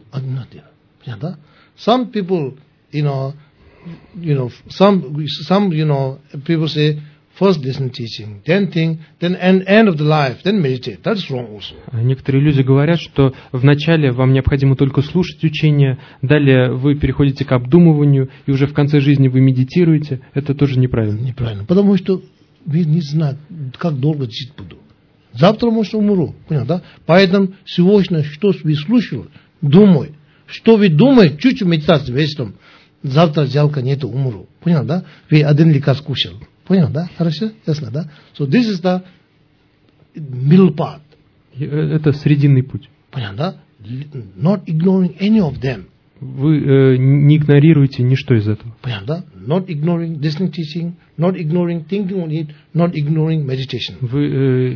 Some people, you know, you know, some, some, you know, people say, first listen teaching, then think, then end, end of the life, then meditate. That's wrong also. Некоторые люди говорят, что вначале вам необходимо только слушать учение, далее вы переходите к обдумыванию, и уже в конце жизни вы медитируете. Это тоже неправильно. Неправильно, потому что вы не знаете, как долго жить буду. Завтра, может, умру. Понял, да? Поэтому сегодня, что вы слушали, думай. Что вы думаете, чуть-чуть медитации вечером, завтра жалко нету, умру. Понял, да? Вы один лекарств кушал. Понял, да? Хорошо? Ясно, да? So this is the middle path. Это срединный путь. Понял, да? Not ignoring any of them. Вы э, не игнорируете ничто из этого. Понял, да? Not ignoring listening teaching, not ignoring thinking on it, not ignoring meditation. Вы э,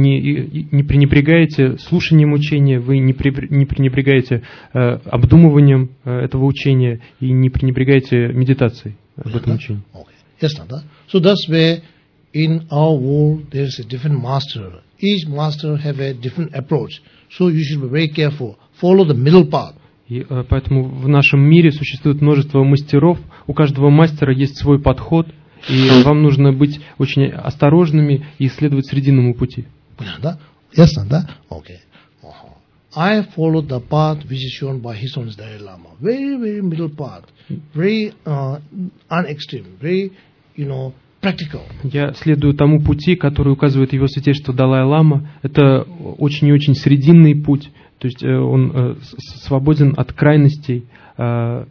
не, не пренебрегаете слушанием учения, вы не, при, не пренебрегаете э, обдумыванием э, этого учения и не пренебрегаете медитацией об этом учении. Okay. Ясно, да? So that's where in our world there is a different master. Each master have a different approach. So you should be very careful. Follow the middle path. И э, поэтому в нашем мире существует множество мастеров. У каждого мастера есть свой подход. И вам нужно быть очень осторожными и исследовать срединному пути. Понятно, да? Ясно, да? Okay. Uh-huh. I followed the path which is shown by His Holiness Dalai Lama. Very, very middle path. Very uh, unextreme. Very, you know, practical. Я следую тому пути, который указывает его святейшество Далай-лама. Это очень и очень срединный путь. То есть он э, свободен от крайностей. Э,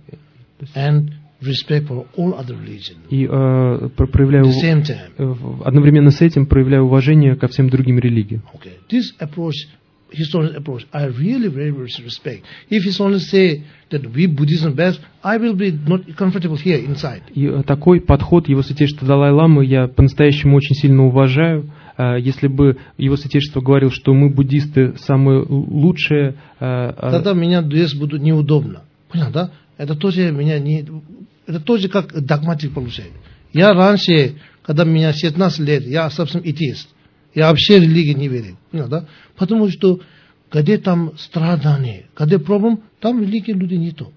And respect for all other religions. И э, проявляю, At the same time. одновременно с этим проявляю уважение ко всем другим религиям. Okay. This approach, His Holiness approach, I really very, very respect. If His Holiness say that we Buddhism best, I will be not comfortable here inside. И такой подход его святейшества Далай-ламы я по-настоящему очень сильно уважаю. Если бы его святейшество говорил, что мы буддисты самые лучшие, тогда меня здесь будет неудобно. Понял, да? Это тоже меня не, это тоже как догматик получает. Я раньше, когда меня шестнадцать лет, я совсем атеист. Я вообще в религии не верил. Понял, да? Потому что где там страдания, где проблем, там религии люди нету.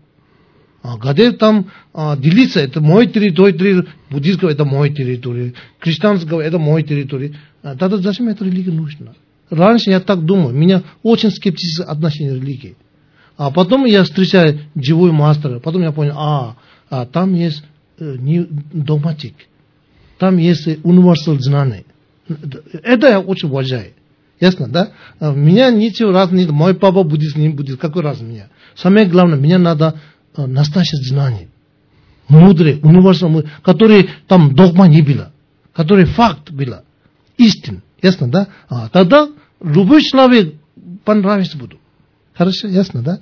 А где там а, делиться, это мой территория, буддийского это мой территория, христианского это мой территория. А, тогда зачем эта религия нужна? Раньше я так думал, у меня очень скептическое отношение к религии. А потом я встречаю живой мастера, потом я понял, а, а там есть э, не догматик, там есть универсал знание. Это я очень уважаю. Ясно, да? А, меня ничего раз нет, мой папа буддист, не буддист, какой раз меня. Самое главное, мне надо а, настоящее знание. Мудрый, универсал, который там догма не было, который факт было, истин. Ясно, да? А, тогда любой человек понравится буду. Хорошо, ясно, да?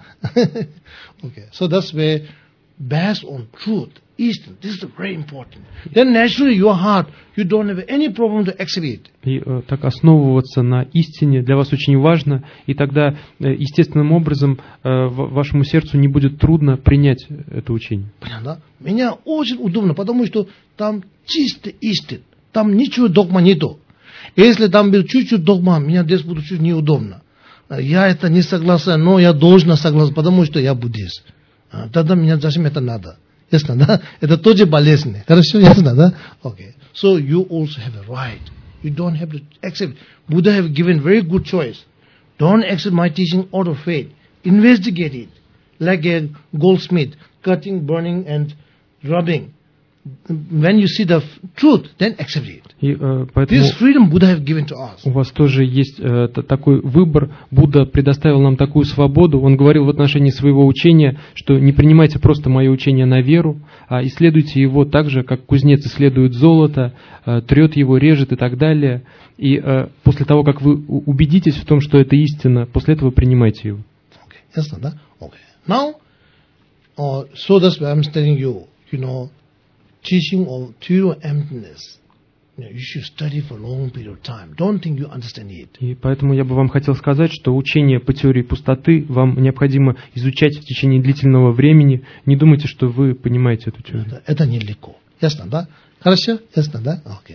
Okay. So that's where based on truth, Eastern, this is very important. Then naturally your heart, you don't have any problem to accept it. И э, так основываться на истине для вас очень важно, и тогда э, естественным образом э, в, вашему сердцу не будет трудно принять это учение. Понятно? Меня очень удобно, потому что там чисто истина, там ничего догма нету. Если там был чуть-чуть догма, меня здесь будет чуть неудобно. Я это не согласен, но я должен согласен, потому что я буддист. Тогда меня зачем это надо? Ясно, да? Это тоже болезнь. Хорошо, ясно, да? Okay. So you also have a right. You don't have to accept. Buddha have given very good choice. Don't accept my teaching out of faith. Investigate it. Like a goldsmith, cutting, burning and rubbing. When you see the truth, then accept it. И, э, поэтому This freedom Buddha have given to us. у вас тоже есть э, т- такой выбор. Будда предоставил нам такую свободу. Он говорил в отношении своего учения, что не принимайте просто мое учение на веру, а исследуйте его так же, как кузнец исследует золото, э, трет его, режет и так далее. И э, после того, как вы убедитесь в том, что это истина, после этого принимайте его. Okay. Yes, да? Okay. Now, uh, so that's why I'm telling you, you know, teaching of pure emptiness. You know, you should study for a long period of time. Don't think you understand it. И поэтому я бы вам хотел сказать, что учение по теории пустоты вам необходимо изучать в течение длительного времени. Не думайте, что вы понимаете эту теорию. Это, это нелегко. Ясно, да? Хорошо? Ясно, да? Okay.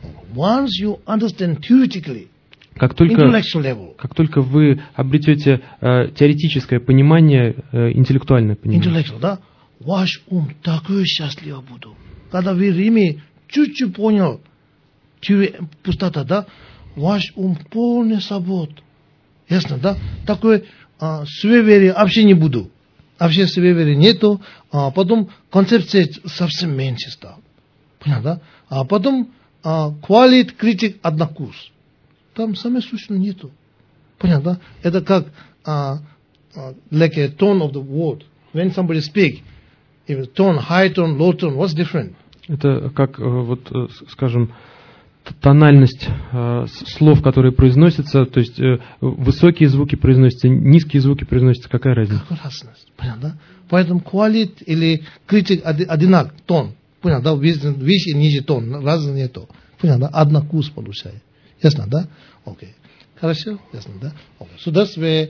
Once you understand theoretically, Как только, intellectual level, как только вы обретете э, теоретическое понимание, э, интеллектуальное понимание, intellectual, да? Ваш ум такой счастливый буду. Когда вы в Риме чуть-чуть понял теорию пустота, да? Ваш ум полный свобод. Ясно, да? Такой а, суеверия вообще не буду. Вообще суеверия нету. А потом концепция совсем меньше стала. Понятно, да? А потом а, квалит, критик, однокурс. Там самое сущное нету. Понятно, да? Это как а, а, like a tone of the word. When somebody speak, if it's tone, high tone, low tone, what's different? это как, э, вот, э, скажем, т- тональность э, с- слов, которые произносятся, то есть э, высокие звуки произносятся, низкие звуки произносятся, какая разница? Какая разница? Понятно, да? Поэтому квалит или критик оди- одинак, тон. Понятно, да? Выше, выше и ниже тон, разницы нету. Понятно, да? Однокурс получает. Ясно, да? Окей. Хорошо? Ясно, да? Okay. So that's where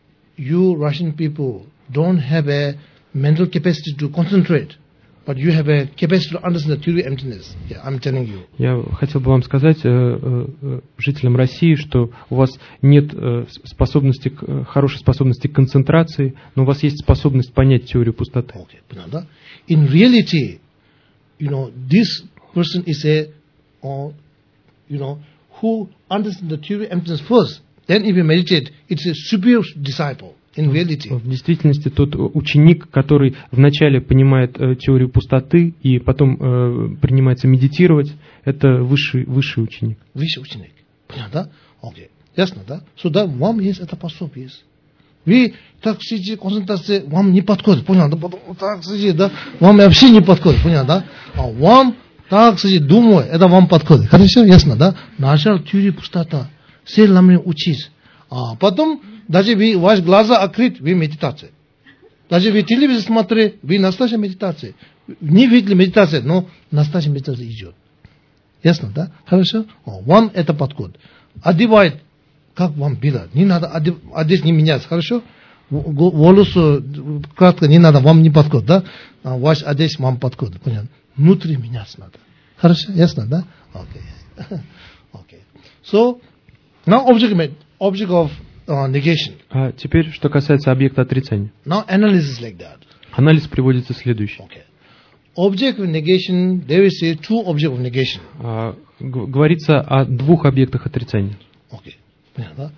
you Russian people don't have a mental capacity to concentrate, but you have a capacity to understand the theory of emptiness. Yeah, I'm telling you. Я хотел бы вам сказать, э, э, э, жителям России, что у вас нет э, способности, к- э, хорошей способности к концентрации, но у вас есть способность понять теорию пустоты. Okay, понятно, да? In reality, you know, this person is a, or, you know, who understands the theory of emptiness first. Then if you meditate, it's a superior disciple in reality. В действительности тот ученик, который вначале понимает э, теорию пустоты и потом э, принимается медитировать, это высший, высший ученик. Высший ученик. Понятно, да? Окей. Ясно, да? So, да, вам есть это пособ, есть. Вы так сидите, концентрация вам не подходит, понял, да? Потом вот так сидите, да? Вам вообще не подходит, понял, да? А вам так сидите, думаю, это вам подходит. Хорошо, ясно, да? Начал теорию пустота. Сел на меня учить. А потом, даже вы, ваши глаза открыты, вы медитация. Даже вы телевизор смотрите, вы настоящая медитация. Не видели медитация, но настоящая медитация идет. Ясно, да? Хорошо? О, вам это подходит. Одевает, как вам было. Не надо одев, одеть, не меняться, хорошо? В- го- Волосы кратко не надо, вам не подходит, да? А ваш одежда вам подходит, понятно? Внутри меняться надо. Хорошо? Ясно, да? Окей. Окей. So, now object, ma- object of uh, negation. А теперь, что касается объекта отрицания. Now analysis like that. Анализ приводится следующий. Okay. Object of negation, there is a two object of negation. А, г- говорится о двух объектах отрицания. Okay. Понятно,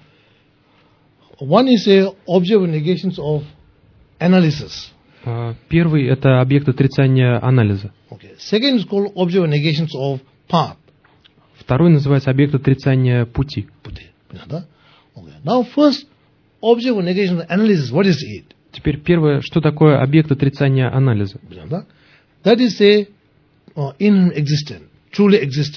да? One is a object of negations of analysis. А, первый – это объект отрицания анализа. Okay. Second is called object of negations of path. Второй называется объект отрицания пути. Pute. Понятно, да? Okay. Now first, object of negation of analysis, what is it? Теперь первое, что такое объект отрицания анализа? Понятно, да? That is a uh, in existent, truly existent.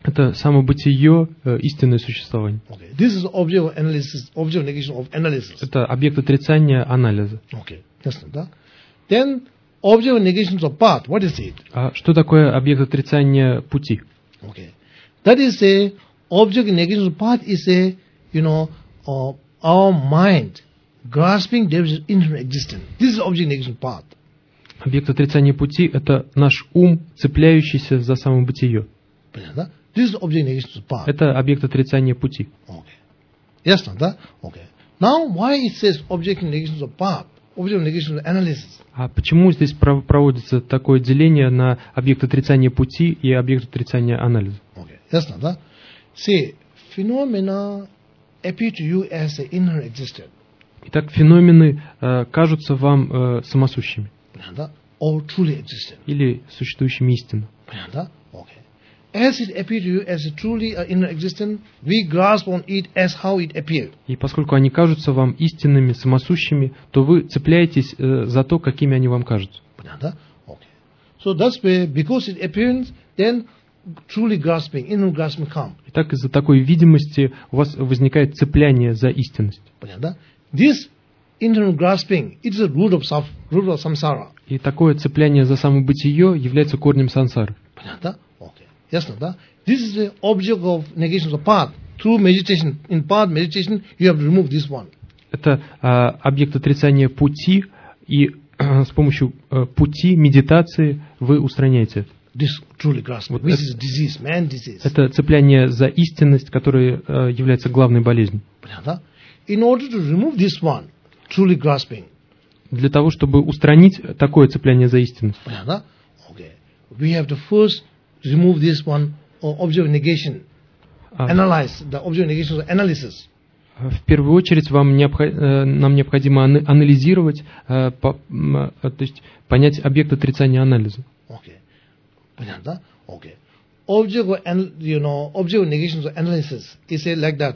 Это самобытие, э, истинное существование. Okay. This is object of analysis, object of negation of analysis. Это объект отрицания анализа. Okay. Yes, да? Then object of negation of path. What is it? А что такое объект отрицания пути? Okay. That is a object of negation of path is a, you know, uh, our mind grasping there is infinite existence. This is object of negation of path. Объект отрицания пути – это наш ум, цепляющийся за самобытие. Понятно? This is object of negation of path. Это объект отрицания пути. Okay. Yes, да? Okay. Now, why it says object of negation of path? Object of negation of analysis. А почему здесь проводится такое деление на объект отрицания пути и объект отрицания анализа? Okay. Yes, да? See, phenomena appear to you as an inner existence. Итак, феномены э, кажутся вам э, самосущими. Понятно? Or truly existent. Или существующими истинно. Понятно? Okay. As it appears to you as a truly uh, inner existence, we grasp on it as how it appeared. И поскольку они кажутся вам истинными, самосущими, то вы цепляетесь э, за то, какими они вам кажутся. Понятно? Okay. So that's why, because it appears, then truly grasping, inner grasping come. Итак, из-за такой видимости у вас возникает цепляние за истинность. Понятно? This internal grasping, it is a root of, root of samsara. И такое цепляние за самобытие является корнем сансары. Понятно? Okay. Ясно, да? This is the object of negation of path. Through meditation, in path meditation, you have to remove this one. Это а, объект отрицания пути, и а, с помощью а, пути медитации вы устраняете это. This truly grasping. Вот This это, is disease, man disease. это цепляние за истинность, которая а, является главной болезнью. Понятно? In order to remove this one, truly grasping. Для того, чтобы устранить такое цепляние за истинность. Понятно? Okay. We have to first remove this one, or object of negation. А, Analyze the object of negation analysis. В первую очередь вам необходимо, нам необходимо анализировать, а, по, а, то есть понять объект отрицания анализа. Okay. Понятно? Okay. Object of, you know, object of negation analysis is like that.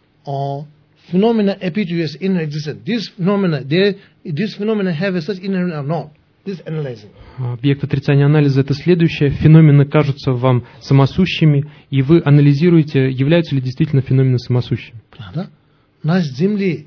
Or phenomena appear to you as inner existence. This phenomena, they, this phenomena have a such inner or not. This analyzing. Объект отрицания анализа – это следующее. Феномены кажутся вам самосущими, и вы анализируете, являются ли действительно феномены самосущими. Понятно? Наш Земли,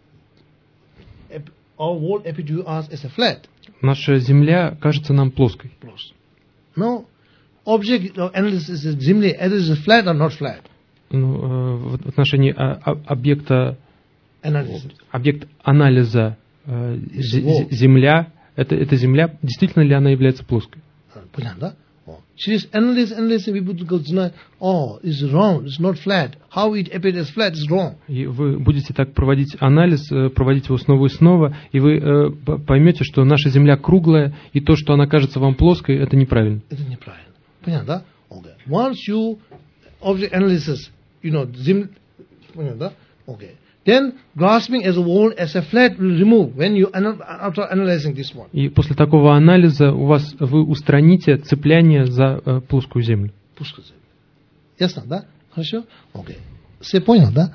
our world appear to us as a flat. Наша Земля кажется нам плоской. No, object of analysis is Земли, it is flat or not flat. Ну, в отношении объекта, Analysis. объект анализа Земля, это, это Земля, действительно ли она является плоской? Понятно? Через analysis, analysis, we would go to oh, it's wrong, it's not flat. How it appears as flat is wrong. И вы будете так проводить анализ, проводить его снова и снова, и вы э, поймете, что наша Земля круглая, и то, что она кажется вам плоской, это неправильно. Это неправильно. Понятно? Okay. Once you object analysis, you know, Zim, понятно? Okay. Then grasping as a whole, as a flat will remove when you after analyzing this one. И после такого анализа у вас вы устраните цепляние за э, плоскую землю. Плоскую землю. Ясно, да? Хорошо? Окей. Все понял, да?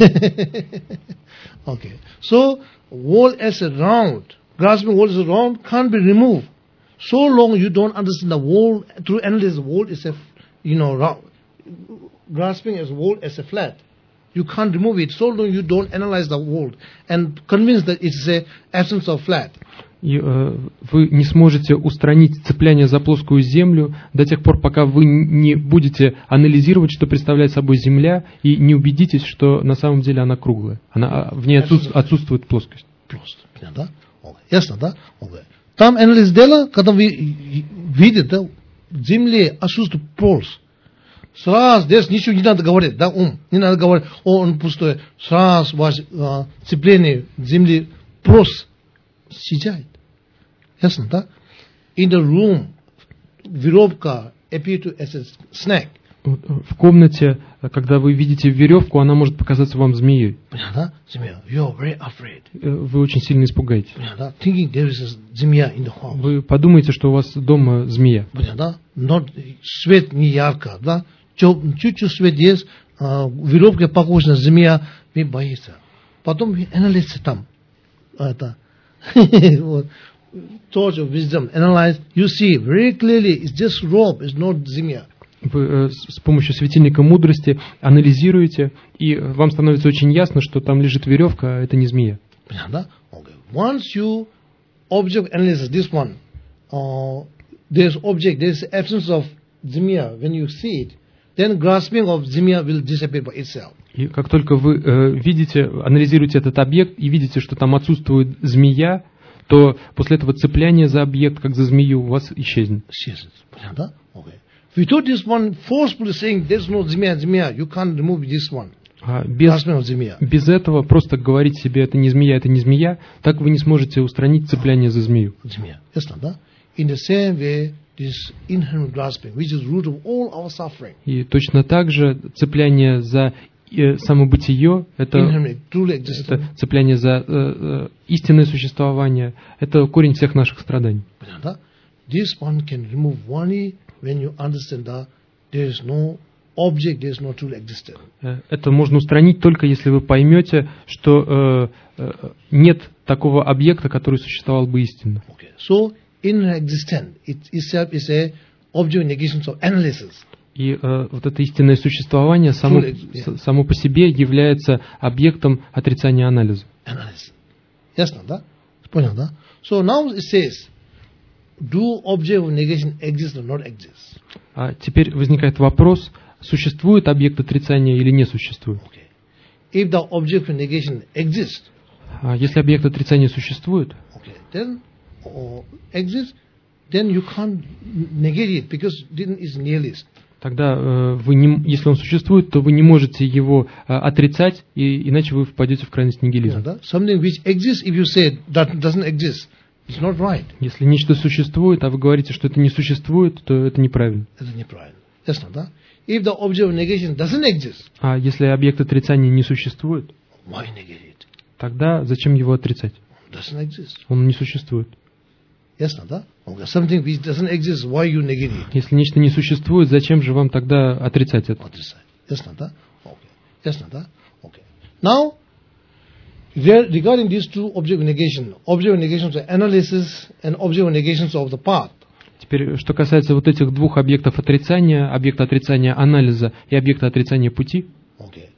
Okay. So wall as a round, grasping wall as a round can't be removed. So long you don't understand the wall through analysis. The wall is a, you know, round. Grasping as a wall as a flat. You can't remove it so long you don't analyze the world and convince that it's a essence of flat. И э, вы не сможете устранить цепляние за плоскую землю до тех пор, пока вы не будете анализировать, что представляет собой Земля, и не убедитесь, что на самом деле она круглая. Она, в ней отсутствует, отсутствует плоскость. Просто, понятно, да? Ясно, да? Там анализ дела, когда вы видите, да, в Земле отсутствует полз. Сразу, здесь ничего не надо говорить, да, ум, не надо говорить, о, он пустой. Сразу ваше а, цепление земли просто съезжает. Ясно, да? In the room, веревка appear to as a snake. В комнате, когда вы видите веревку, она может показаться вам змеей. Понятно? Змея. You're very afraid. Вы очень сильно испугаетесь. Понятно? Thinking there is a змея in the house. Вы подумаете, что у вас дома змея. Понятно? Not, свет не ярко, да? Чуть-чуть свет есть, веревка похожа на змея, вы боитесь. Потом вы анализируете там. Это. Torch of wisdom, analyze, you see very clearly, it's just rope, it's not zimya. Вы э, с помощью светильника мудрости анализируете, и вам становится очень ясно, что там лежит веревка, а это не змея. Понятно? Okay. Once you object analysis this one, uh, there is object, there is absence of zimiya. When you see it, then grasping of zimiya will disappear by itself. И как только вы э, видите, анализируете этот объект и видите, что там отсутствует змея, то после этого цепляние за объект, как за змею, у вас исчезнет. Исчезнет. Понятно? Okay. Without this one forcefully saying there is no zimiya, zimiya, you can't remove this one. А без, без этого просто говорить себе, это не змея, это не змея, так вы не сможете устранить цепляние за змею. Змея. Ясно, да? In the same way, this inherent grasping, which is root of all our suffering. И точно так же цепляние за э, самобытие, это, это цепляние за э, э, истинное существование, это корень всех наших страданий. This one can remove only when you understand that there is no object, there is no true existence. Это можно устранить только если вы поймете, что э, э, нет такого объекта, который существовал бы истинно. Okay. So, inner existence it itself is a object negation of analysis. И э, вот это истинное существование само, yeah. само по себе является объектом отрицания анализа. Анализ. Ясно, да? Понял, да? So now it says, do object of negation exist or not exist? А теперь возникает вопрос, существует объект отрицания или не существует? Okay. If the object of negation exists, а если объект отрицания существует, okay, then or exists, then you can't negate it because then it's nihilist. Тогда э, вы не, если он существует, то вы не можете его э, отрицать, и, иначе вы впадете в крайность нигилизма. Yeah, something which exists, if you say that doesn't exist, it's not right. Если нечто существует, а вы говорите, что это не существует, то это неправильно. Это неправильно. Ясно, да? If the object of negation doesn't exist, а если объект отрицания не существует, why negate it? Тогда зачем его отрицать? Doesn't exist. Он не существует. Ясно, да? Something which doesn't exist, why you negate it? Если нечто не существует, зачем же вам тогда отрицать это? Отрицать. Ясно, да? Okay. Ясно, да? Okay. Now, regarding these two object of negation, object of negations of analysis and object of negations of the path. Теперь, что касается вот этих двух объектов отрицания, объекта отрицания анализа и объекта отрицания пути. Okay.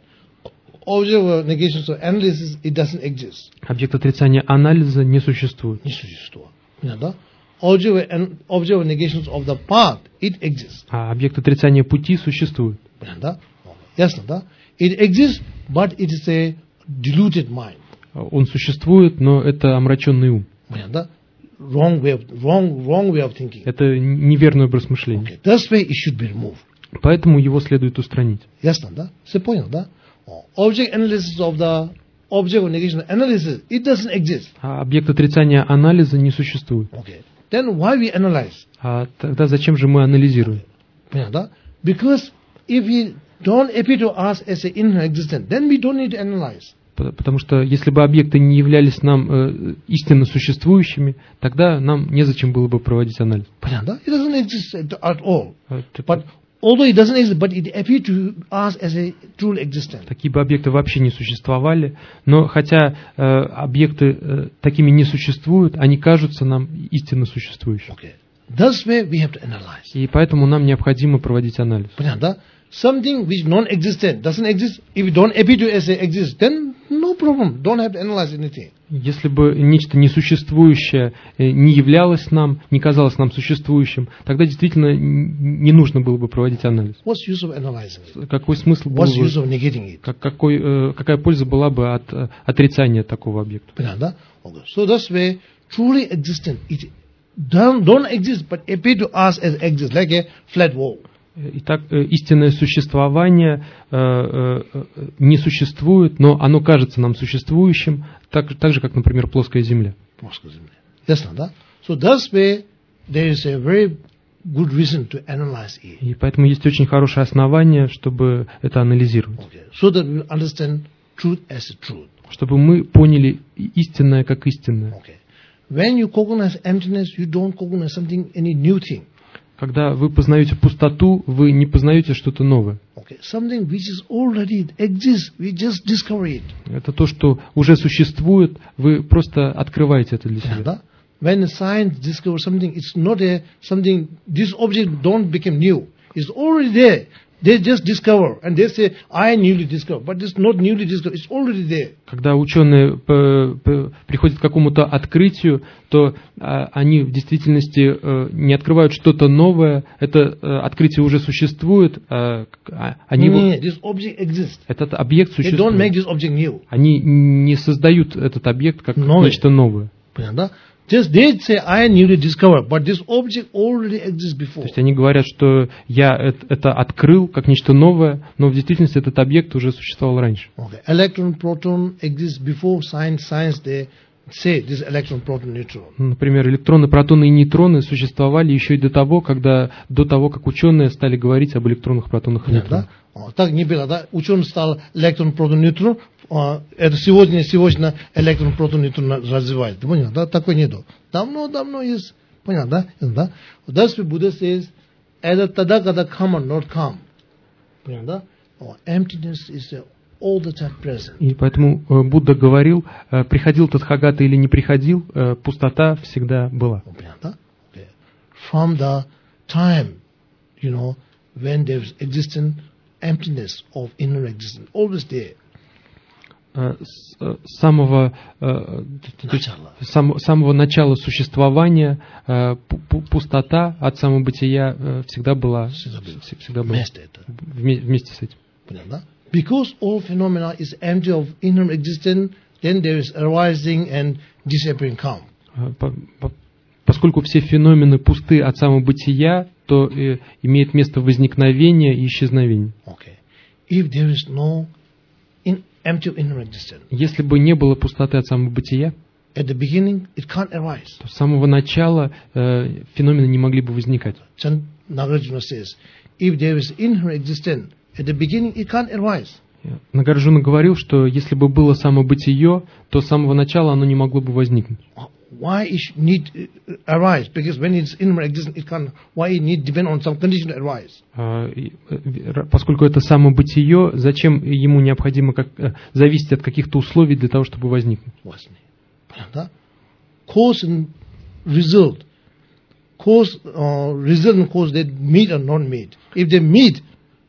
Object of negations of analysis, it doesn't exist. Объект отрицания анализа не существует. Не существует. Да? Object of negations of the path, it exists. А объект отрицания пути существует. Да? Ясно, да? It exists, but it is a diluted mind. Он существует, но это омраченный ум. Да? Wrong way of, wrong, wrong way of thinking. Это неверный образ мышления. Okay. This way it should be removed. Поэтому его следует устранить. Ясно, да? Все понял, да? Object analysis of the object of negation analysis, it doesn't exist. А объект отрицания анализа не существует. Okay. Then why we analyze? А тогда зачем же мы анализируем? Понятно, да? Because if we don't appear to us as an inner existence, then we don't need to analyze. Потому что если бы объекты не являлись нам э, истинно существующими, тогда нам незачем было бы проводить анализ. Понятно, да? It doesn't exist at all. But although it doesn't exist, but it appears to us as a true existence. Такие бы объекты вообще не существовали, но хотя э, объекты э, такими не существуют, они кажутся нам истинно существующими. Okay. This way we have to analyze. И поэтому нам необходимо проводить анализ. Понятно, да? Something which non-existent doesn't exist. If it don't appear to as exist, then no problem. Don't have to analyze anything. Если бы нечто несуществующее не являлось нам, не казалось нам существующим, тогда действительно не нужно было бы проводить анализ. What's use of analyzing it? Какой смысл был What's use of negating it? Как, какой, какая польза была бы от отрицания такого объекта? Понятно, да? Okay. So this way, truly existent, it don't, don't exist, but appear to us as exist, like a flat wall. Итак, истинное существование э, э, не существует, но оно кажется нам существующим, так, так же, как, например, плоская земля. Плоская земля. Ясно, да? So this way, there is a very good reason to analyze it. И поэтому есть очень хорошее основание, чтобы это анализировать. Okay. So that we understand truth as a truth. Чтобы мы поняли истинное как истинное. Okay. When you cognize emptiness, you don't cognize something, any new thing. Когда вы познаете пустоту, вы не познаете что-то новое. Okay. Something which is already exists, we just discover it. Это то, что уже существует, вы просто открываете это для себя. Yeah, when science discovers something, it's not a something. This object don't become new. It's already there. They just discover, and they say, I newly discovered. But it's not newly discovered, it's already there. Когда ученые п- п- приходят к какому-то открытию, то а, они в действительности а, не открывают что-то новое, это а, открытие уже существует, а, а, они No, его- no, no, this object exists. этот объект They don't make существует. this object new. Они не создают этот объект как Новое. нечто новое. Понятно? Just they say, I newly discovered, but this object already exists То before. есть они говорят, что я это, это открыл как нечто новое, но в действительности этот объект уже существовал раньше. Okay. Electron, proton exists before science. Science, they say this electron, proton, neutron. Например, электроны, протоны и нейтроны существовали еще и до того, когда, до того, как ученые стали говорить об электронах, протонах и нейтронах. Да? О, так не было, да? Ученый стал электрон, протон, нейтрон. О, это сегодня, сегодня электрон, протон, нейтрон развивает. Понятно, да? Такой нету. Давно-давно есть. Понятно, да? Да? That's why Buddha says, это тогда, когда come or not come. Понятно, да? О, emptiness is all the time present. И поэтому э, Будда говорил, э, приходил Тадхагата или не приходил, э, пустота всегда была. Понятно, да? Okay. From the time, you know, when there is existence, emptiness of inner existence, always there. Э, С э, самого, э, то есть Начало. сам- самого начала существования э, пу- пу- пустота от самобытия э, всегда была, Всегда было. вс- всегда была Вместе это. вме- вместе с этим. Понятно, да? Because all phenomena is empty of inner existence, then there is arising and disappearing come. Э, по- по- Поскольку все феномены пусты от самобытия, то э, имеет место возникновение и исчезновение. Okay. If there is no in, empty of inner existence, Если бы не было пустоты от самобытия, at the beginning it can't arise. то с самого начала э, феномены не могли бы возникать. Chand Nagarjuna says, if there is inner existence, at the beginning it can't arise. Нагарджуна говорил, что если бы было самобытие, то с самого начала оно не могло бы возникнуть. Why it should need uh, arise? Because when it's inner existence, it can't. Why it need depend on some condition to arise? А, и, э, Поскольку это самобытие, зачем ему необходимо как, э, зависеть от каких-то условий для того, чтобы возникнуть? Wasn't it? Да? Cause and result. Cause, uh, result and cause, they meet or not meet. If they meet,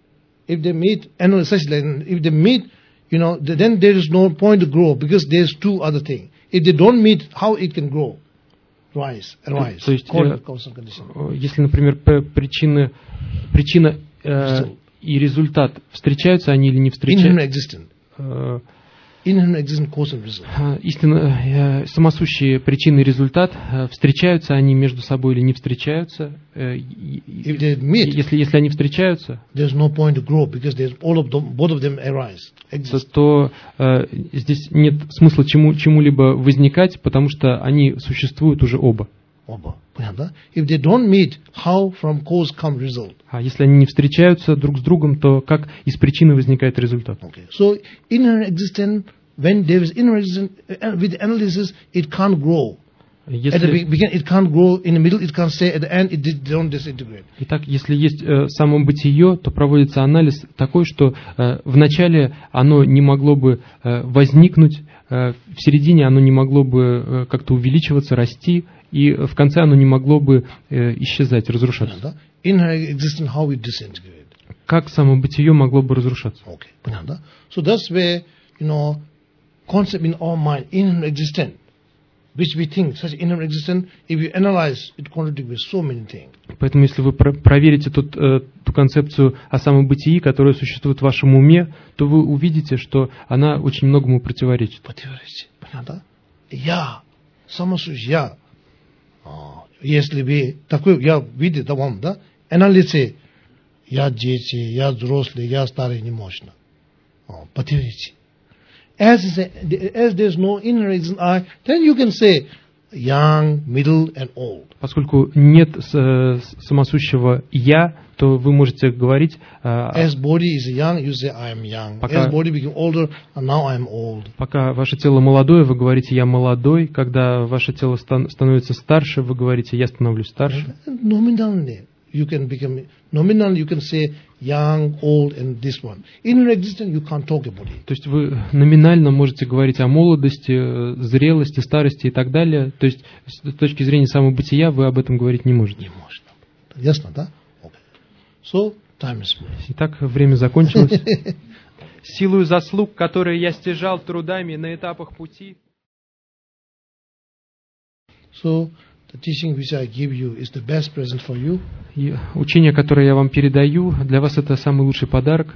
if they meet, and such like, if they meet, you know, then there is no point to grow because there's two other things. If they don't meet, how it can grow? Rise, arise. То есть, Cause, э, cause and condition. Э, Если, например, п- причины, причина э, Result. и результат встречаются они или не Inherent встречаются, existence. э, Inherent existence, cause and result. э, истинно э, самосущие причины и результат э, встречаются они между собой или не встречаются. э, и- и- If they meet, Если, если они встречаются, there's no point to grow because there's all of them, both of them arise, то, exist. то э, здесь нет смысла чему, чему-либо возникать, потому что они существуют уже оба. Оба. Понятно? If they don't meet, how from cause come result? А если они не встречаются друг с другом, то как из причины возникает результат? Okay. So inner existence, when there is inner existence, uh, with analysis, it can't grow. At the Если, be- beginning, it can't grow. In the middle, it can't stay. At the end, it did, don't disintegrate. Итак, если есть э, самобытие, то проводится анализ такой, что э, вначале оно не могло бы э, возникнуть, э, в середине оно не могло бы э, как-то увеличиваться, расти, и в конце оно не могло бы э, исчезать, разрушаться. Понятно? Inner existence, how it disintegrate. Как самобытие могло бы разрушаться? Okay. Понятно? So that's where, you know, concept in our mind, inner existence, which we think such inner existence, if you analyze, it contradicts with so many things. Поэтому, если вы про- проверите тот, э, ту концепцию о самобытии, которая существует в вашем уме, то вы увидите, что она очень многому противоречит. Противоречие. Понятно? Я, самосущ, я. А, если вы такой, я видел вам, да, анализе, я дети, я взрослый, я старый, не можно. А, противоречие. As, is a, as there's no inner existence I, then you can say young, middle and old. Поскольку нет с- э, самосущего «я», то вы можете говорить, э, As body is young, you say I am young. Пока- As body became older, and now I am old. пока ваше тело молодое, вы говорите «я молодой», когда ваше тело стан- становится старше, вы говорите «я становлюсь старше». Nominally, you can become, nominally you can say young, old and this one. Inner existence, you can't talk about it. То есть вы номинально можете говорить о молодости, э, зрелости, старости и так далее. То есть с точки зрения самобытия вы об этом говорить не можете. Не можно. Ясно, да? Okay. So, time is finished. Итак, время закончилось. Силою заслуг, которые я стяжал трудами на этапах пути. So, the teaching which I give you is the best present for you. И учение, которое я вам передаю, для вас это самый лучший подарок.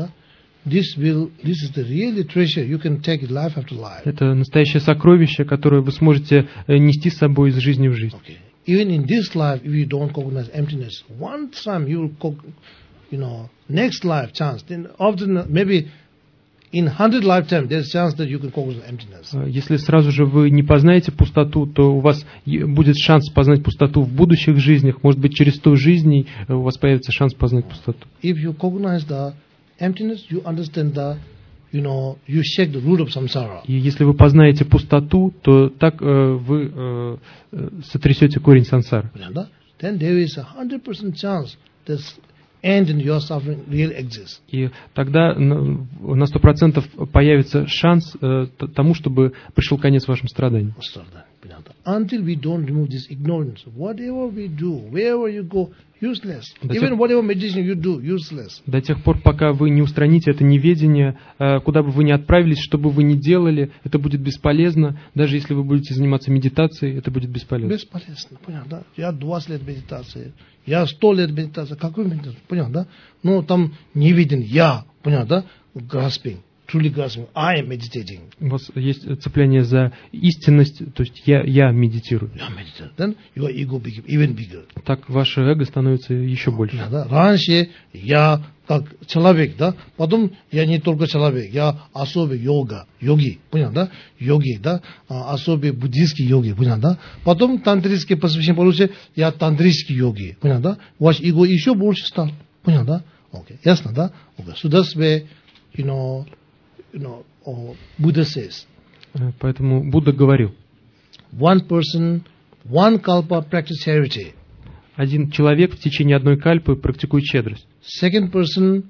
This will, this is the really treasure. You can take it life after life. Это настоящее сокровище, которое вы сможете нести с собой из жизни в жизнь. Okay. Even in this life, if you don't recognize emptiness, one time you will, you know, next life chance. Then often maybe in hundred lifetime, there's a chance that you can recognize emptiness. Если сразу же вы не познаете пустоту, то у вас будет шанс познать пустоту в будущих жизнях. Может быть, через сто жизней у вас появится шанс познать пустоту. If you recognize the emptiness, you understand the, you know, you shake the root of samsara. И если вы познаете пустоту, то так э, вы э, сотрясете корень сансары. Then there is a hundred percent chance that end in your suffering really exists. И тогда на сто процентов появится шанс э, тому, чтобы пришел конец вашим страданиям. Until we don't remove this ignorance, whatever we do, wherever you go, useless. Even whatever meditation you do, useless. До тех пор, пока вы не устраните это неведение, куда бы вы ни отправились, что бы вы ни делали, это будет бесполезно. Даже если вы будете заниматься медитацией, это будет бесполезно. Бесполезно, понятно? Я двадцать лет медитации, я сто лет медитации. Какой медитация? Понятно, да? Но там не виден я, понятно, да? Grasping. Truly grasping. I am meditating. У вас есть цепляние за истинность, то есть я, я медитирую. Я медитирую. Then your ego became even bigger. Так ваше эго становится еще больше. Да, раньше я как человек, да, потом я не только человек, я особый йога, йоги, понятно, да, йоги, да, особый буддийский йоги, понятно, да, потом тантрические посвящения получили, я тантрический йоги, понятно, да, ваш эго еще больше стал, понятно, да, окей, ясно, да, окей, so that's where, you know, you know, oh, Buddha says. Поэтому Будда говорил. One person, one kalpa practice charity. Один человек в течение одной кальпы практикует щедрость. Second person,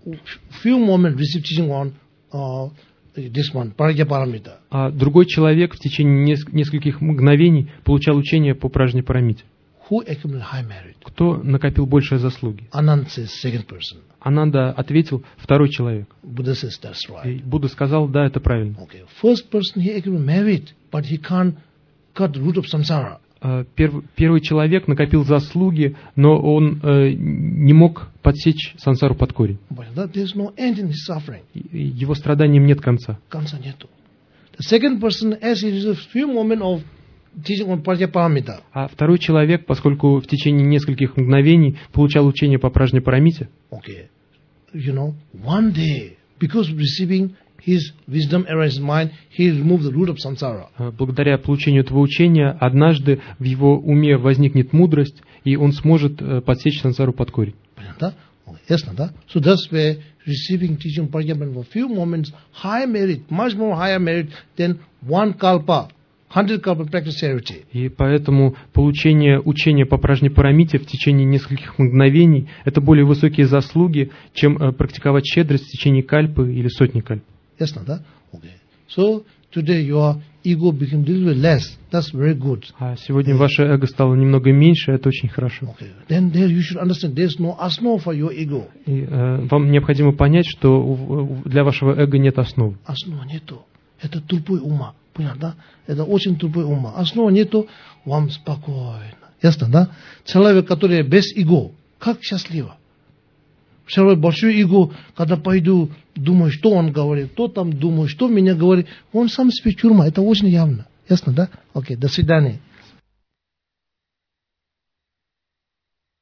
few moments receive teaching on uh, this one, Prajnaparamita. А другой человек в течение нескольких мгновений получал учение по Пражняпарамите. Who accumulated high merit? Кто накопил большие заслуги? Ananda says second person. Ананда ответил, второй человек. Buddha says that's right. И Будда сказал, да, это правильно. Okay. First person, he accumulated merit, but he can't cut the root of samsara. Первый, первый человек накопил заслуги, но он э, не мог подсечь сансару под корень. No end in his suffering. Его страданиям нет конца. Конца нету. The second person, as he receives few moments of teaching on Prajnaparamita. А второй человек, поскольку в течение нескольких мгновений получал учение по Пражняпарамите, okay. You know, one day, because of receiving his wisdom error in his mind, he removed the root of samsara. Благодаря получению этого учения, однажды в его уме возникнет мудрость, и он сможет подсечь сансару под корень. Понятно? Ясно, да? So that's where receiving teaching Prajnaparamita for few moments, high merit, much more higher merit than one kalpa. И поэтому получение учения по Пражняпарамите в течение нескольких мгновений – это более высокие заслуги, чем практиковать щедрость в течение кальпы или сотни кальп. Ясно, да? Okay. So today your ego became a little bit less. That's very good. А сегодня ваше эго стало немного меньше, это очень хорошо. Okay. Then there you should understand there's no основа for your ego. И э, вам необходимо понять, что для вашего эго нет основы. Основа нету. Это тупой ума. Понятно, да? Это очень тупой ума. Основа нету, вам спокойно. Ясно, да? Человек, который без эго, как счастливо. Человек большой эго, когда пойду, думаю, что он говорит, кто там думает, что меня говорит, он сам себе тюрьма. Это очень явно. Ясно, да? Окей, до свидания.